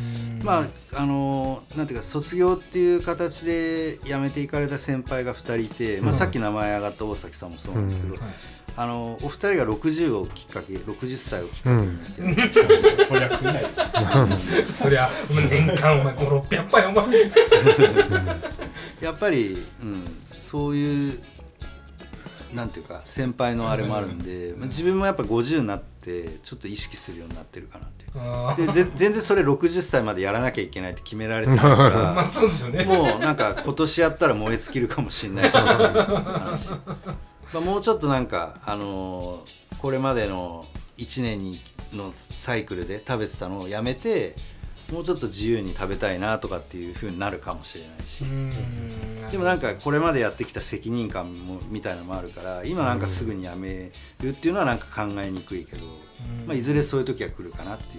Speaker 5: なんていうか卒業っていう形で辞めていかれた先輩が2人いて、さっき名前上がった大崎さんもそうなんですけど、お二人が60歳をきっかけにやって
Speaker 1: そりゃ食いないですそりゃ年間お前5、600杯お前
Speaker 5: やっぱり、そういうなんていうか先輩のあれもあるんで、自分もやっぱ50になってちょっと意識するようになってるかなっていう。で全然それ60歳までやらなきゃいけないって決められてるから
Speaker 1: そうですよね、
Speaker 5: もうなんか今年やったら燃え尽きるかもしれないし話もうちょっとなんか、これまでの1年のサイクルで食べてたのをやめてもうちょっと自由に食べたいなとかっていう風になるかもしれないし、でもなんかこれまでやってきた責任感もみたいなのもあるから、今なんかすぐにやめるっていうのはなんか考えにくいけど、いずれそういう時は来るかなっていう。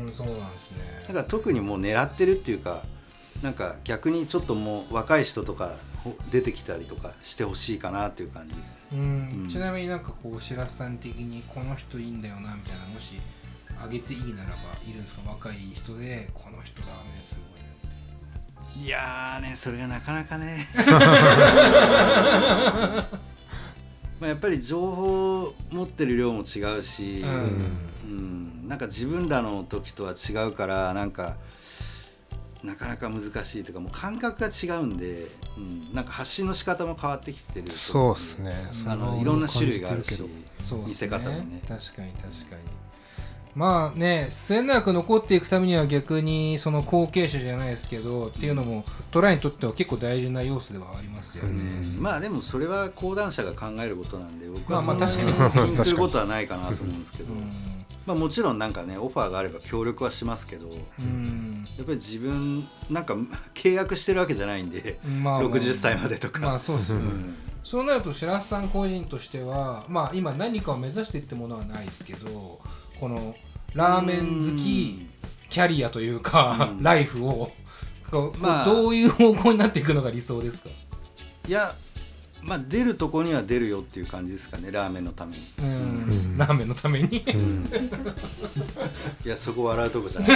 Speaker 1: そうなんですね。
Speaker 5: だから特にもう狙ってるっていうか、なんか逆にちょっともう若い人とか出てきたりとかしてほしいかなっていう感じですね。
Speaker 1: ちなみになんかこう白洲さん的にこの人いいんだよなみたいな、もしあげていいならばいるんですか？若い人でこの人ラーメンすごいね。
Speaker 5: いやーね、それがなかなかねやっぱり情報持ってる量も違うし、なんか自分らの時とは違うから、なんかなかなか難しいというか、もう感覚が違うんで、なんか発信の仕方も変わってきてる。
Speaker 4: そうですね。
Speaker 5: いろんな種類があるし、見せ方もね。
Speaker 1: 確かに。まあね、末永く残っていくためには逆にその後継者じゃないですけどっていうのもトライにとっては結構大事な要素ではありますよね。
Speaker 5: まあでもそれは講談社が考えることなんで、僕はそんなに気にすることはないかなと思うんですけど、もちろんなんかねオファーがあれば協力はしますけど、やっぱり自分なんか契約してるわけじゃないんで、60歳までとか。
Speaker 1: そうですよね。そうなると白洲さん個人としては、今何かを目指していってものはないですけど、このラーメン好きキャリアというかライフをどういう方向になっていくのが理想ですか？
Speaker 5: いや、出るとこには出るよっていう感じですかね、ラーメンのために。
Speaker 1: ラーメンのために
Speaker 5: いや、そこ笑うとこじゃ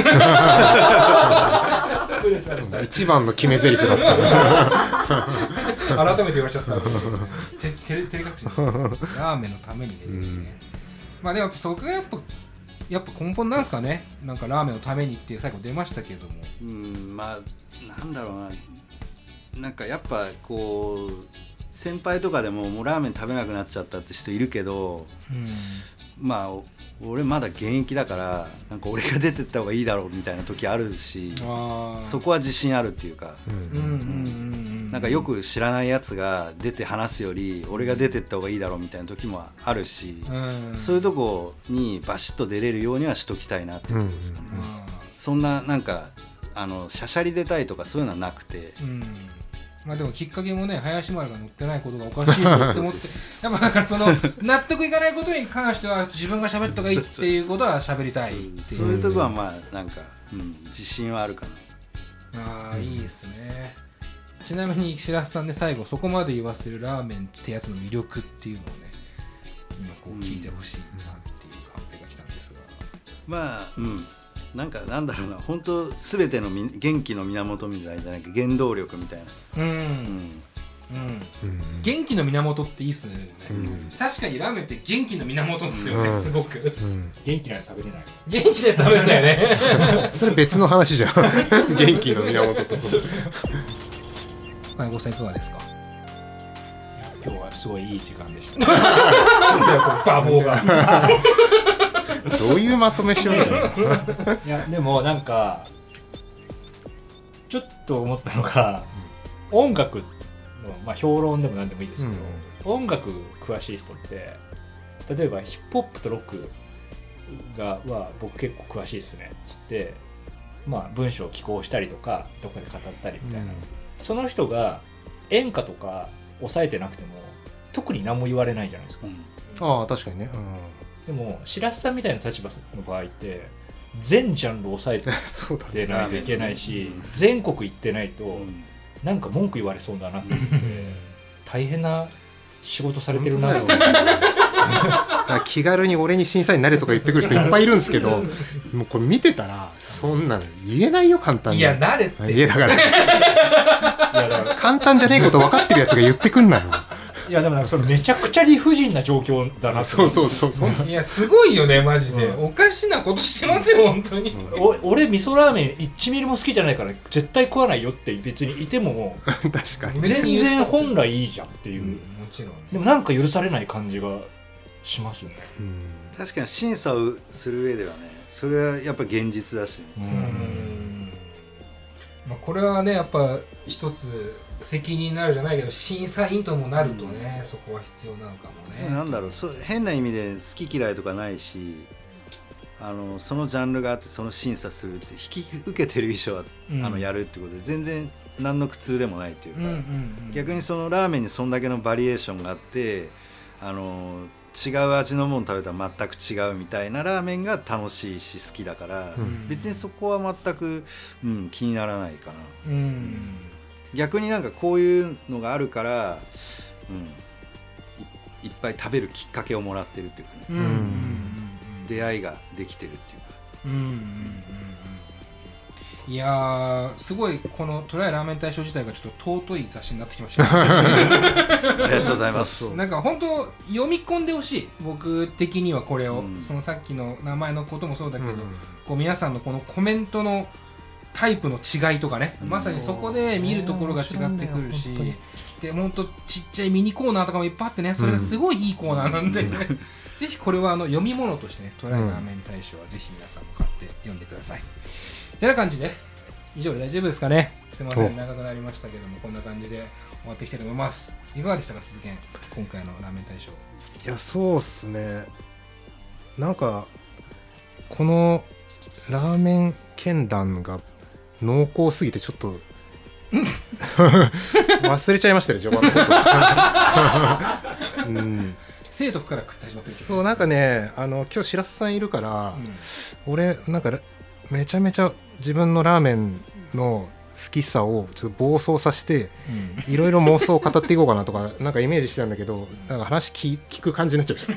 Speaker 5: ない
Speaker 4: 一番の決め台詞だった
Speaker 1: 改めて言われちゃった照れ隠しラーメンのためにね。でもそこがやっぱ根本なんですかね。なんかラーメンのためにっていう最後出ましたけども、
Speaker 5: なんだろうな、なんかやっぱこう先輩とかでもうラーメン食べなくなっちゃったって人いるけど、俺まだ現役だからなんか俺が出てった方がいいだろうみたいな時あるし、そこは自信あるっていうか、なんかよく知らないやつが出て話すより俺が出てった方がいいだろうみたいな時もあるし、そういうとこにバシッと出れるようにはしときたいなっていうところですかね。そんななんかしゃしゃり出たいとかそういうのはなくて、
Speaker 1: でもきっかけもね、林丸が乗ってないことがおかしいと思ってやっぱだからその納得いかないことに関しては自分が喋った方がいいっていうことは喋りたいっていう、
Speaker 5: そういうとこはなんか、自信はあるか
Speaker 1: な。いいですね。ちなみに白洲さんで最後そこまで言わせるラーメンってやつの魅力っていうのをね、今こう聞いてほしいなっていうカンペが来たんですが、
Speaker 5: なんかなんだろうな、本当全ての元気の源みたいじゃなくて原動力みたいな。
Speaker 1: 元気の源っていいっすね。確かにラーメンって元気の源ですよね、すごく。
Speaker 7: 元気なら食べれない。
Speaker 1: 元気で食べれないね。
Speaker 4: それ別の話じゃん。元気の源と。
Speaker 1: 金子さんいかがですか？
Speaker 7: やっ今日はすごいいい時間でしたバボーが
Speaker 4: どういうまとめしようじゃん
Speaker 7: いやでもなんかちょっと思ったのが、音楽の、まあ、評論でも何でもいいですけど、音楽詳しい人って例えばヒップホップとロックは僕結構詳しいですねつって、まあ、文章を寄稿したりとかどこで語ったりみたいな、その人が演歌とか抑えてなくても特に何も言われないじゃないですか、
Speaker 4: ああ確かにね、
Speaker 7: でも白洲さんみたいな立場の場合って全ジャンル抑えてないといけないし、全国行ってないとなんか文句言われそうだなって思って大変な仕事されてるなって
Speaker 4: 気軽に俺に審査員になれとか言ってくる人いっぱいいるんですけどもうこれ見てたらそんなの言えないよ簡単に。
Speaker 1: いやなれって
Speaker 4: いやだから簡単じゃねえこと分かってるやつが言ってくんなよ。
Speaker 7: いやでもなんかそれめちゃくちゃ理不尽な状況だなって
Speaker 4: そう
Speaker 1: いやすごいよねマジで、おかしなことしてますよ本当に、
Speaker 7: 俺味噌ラーメン1ミリも好きじゃないから絶対食わないよって別にいても
Speaker 4: 確かに
Speaker 7: 全然本来いいじゃんっていう、
Speaker 1: もちろん、
Speaker 7: でもなんか許されない感じがしますよね、
Speaker 5: 確かに審査をする上ではねそれはやっぱ現実だし、
Speaker 1: まあ、これはねやっぱ一つ責任になるじゃないけど審査員ともなるとね、そこは必要なのかもね。
Speaker 5: なんだろう変な意味で好き嫌いとかないしそのジャンルがあってその審査するって引き受けてる以上は、やるってことで全然何の苦痛でもないというか、逆にそのラーメンにそんだけのバリエーションがあって違う味のもの食べたら全く違うみたいなラーメンが楽しいし好きだから、別にそこは全く、気にならないかな、逆になんかこういうのがあるから、いっぱい食べるきっかけをもらってるっていうかね、出会いができてるっていうか、
Speaker 1: いやーすごいこのトライラーメン大賞自体がちょっと尊い雑誌になってきました、ね、
Speaker 5: ありがとうございます。
Speaker 1: なんか本当読み込んでほしい僕的にはこれを、そのさっきの名前のこともそうだけど、こう皆さんのこのコメントのタイプの違いとかね、まさにそこで見るところが違ってくるし、で本当ちっちゃいミニコーナーとかもいっぱいあってね、それがすごいいいコーナーなんで、ぜひこれは読み物としてねトライラーメン大賞はぜひ皆さんも買って読んでください。てな感じで以上で大丈夫ですかね。すいません長くなりましたけども、こんな感じで終わっていきたいと思います。いかがでしたか鈴研、今回のラーメン大賞。
Speaker 4: いやそうっすね、なんかこのラーメン剣談が濃厚すぎてちょっと忘れちゃいましたね序盤のこと、
Speaker 1: 生徒から食って始まってる、
Speaker 4: そうなんかね今日白洲さんいるから、俺なんかめちゃめちゃ自分のラーメンの好きさをちょっと暴走させて、いろいろ妄想を語っていこうかなとかなんかイメージしてたんだけど、なんか話聞く感じになっちゃうじ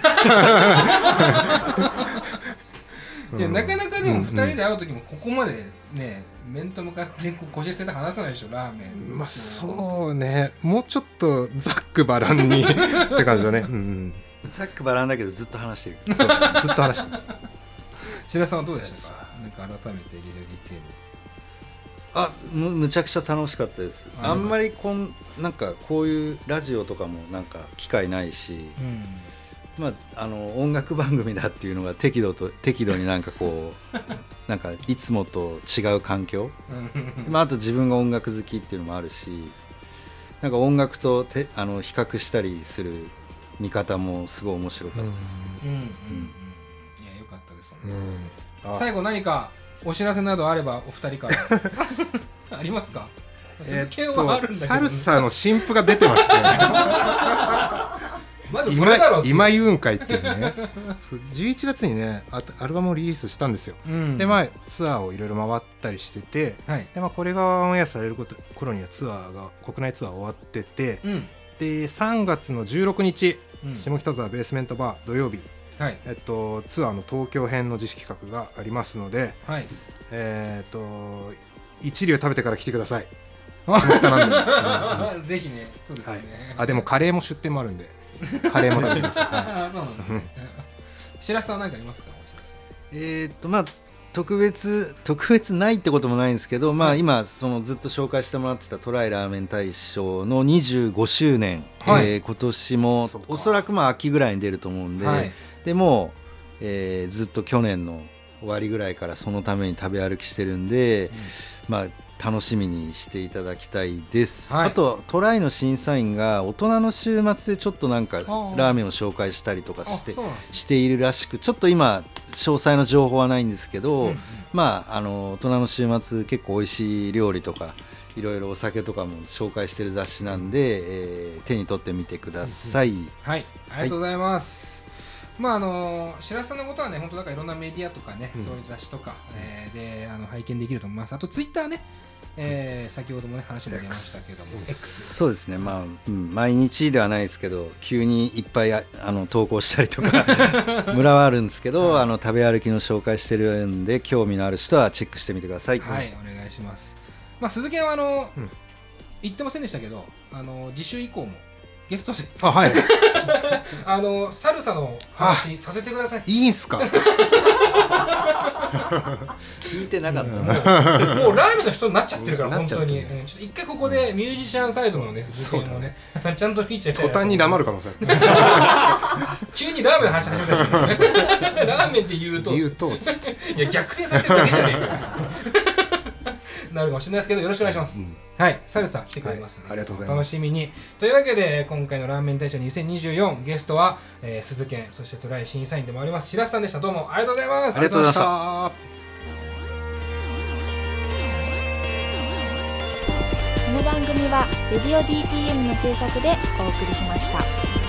Speaker 4: ゃん。
Speaker 1: いやなかなかでも2人で会う時もここまでね面と向かって腰据えて話さないでしょラーメン。
Speaker 4: まあそうね、もうちょっとざっくばらんにって感じだね。
Speaker 5: ざっくばらんだけどずっと話してる。
Speaker 4: そうずっと話してる。
Speaker 1: 白さんはどうでしたか。なんか改めてリレーディテール。
Speaker 5: むちゃくちゃ楽しかったです。あんまりなんかこういうラジオとかもなんか機会ないし、まあ、音楽番組だっていうのが適度になんかこうなんかいつもと違う環境、あと自分が音楽好きっていうのもあるし、なんか音楽と比較したりする見方もすごい面白かったです。
Speaker 1: いや良かったです、最後何かお知らせなどあればお二人からありますか。
Speaker 4: サルサの新譜が出てましたよね。
Speaker 1: まずそれだろう
Speaker 4: 今言うんかいっていうね。11月にねアルバムをリリースしたんですよ、でまあツアーをいろいろ回ったりしてて、でまあこれがオンエアされる頃には国内ツアー終わってて、で3月の16日、下北沢ベースメントバー土曜日、ツアーの東京編の自主企画がありますので、一流食べてから来てください。下北なんで、
Speaker 1: ぜひね。そうですね。
Speaker 4: でもカレーも出店もあるんでカレーも食べてください。
Speaker 1: そうなんですね。白洲さんは何かありますか。
Speaker 5: まあ特別ないってこともないんですけど、まあ、今そのずっと紹介してもらってたトライラーメン大賞の25周年、今年もおそらくまあ秋ぐらいに出ると思うんで、でもう、ずっと去年の終わりぐらいからそのために食べ歩きしてるんで、まあ楽しみにしていただきたいです、あとトライの審査員が大人の週末でちょっとなんかラーメンを紹介したりとかしているらしく、ちょっと今詳細の情報はないんですけど、まあ大人の週末結構美味しい料理とかいろいろお酒とかも紹介してる雑誌なんで、手に取ってみてください。
Speaker 1: はい、ありがとうございます。まあ白洲さんのことはね、本当なんかいろんなメディアとかね、そういう雑誌とか、で拝見できると思います。あとツイッターね、先ほどもね話も出ましたけども、X
Speaker 5: そうですね、まあ毎日ではないですけど急にいっぱい投稿したりとか村はあるんですけど、食べ歩きの紹介してるんで興味のある人はチェックしてみてください。
Speaker 1: はい、お願いします。まあ鈴木は言ってませんでしたけど、次週以降もゲストでサルサの話させてください。
Speaker 4: いいんすか？
Speaker 5: 聞いてなかった。
Speaker 1: もうラーメンの人になっちゃってるから本当に。ちょっと一回ここでミュージシャンサイドのね鈴木もねちゃんとフィーチャーして。
Speaker 4: 途端に黙る可能性ある。
Speaker 1: 急にラーメンの話始めたんですよね。ラーメンって言うとつっていや逆転させるだけじゃねえか。なるかもしれないですけど、よろしくお願いします。はい、サルサ来てくれますので、
Speaker 4: ありがとうございます。
Speaker 1: 楽しみに。というわけで今回のラーメン大賞2024ゲストは、鈴研、そしてトライ審査員でもあります白洲さんでした。どうもありがとうございます。
Speaker 5: ありがとうございました。
Speaker 6: この番組はレディオ DTM の制作でお送りしました。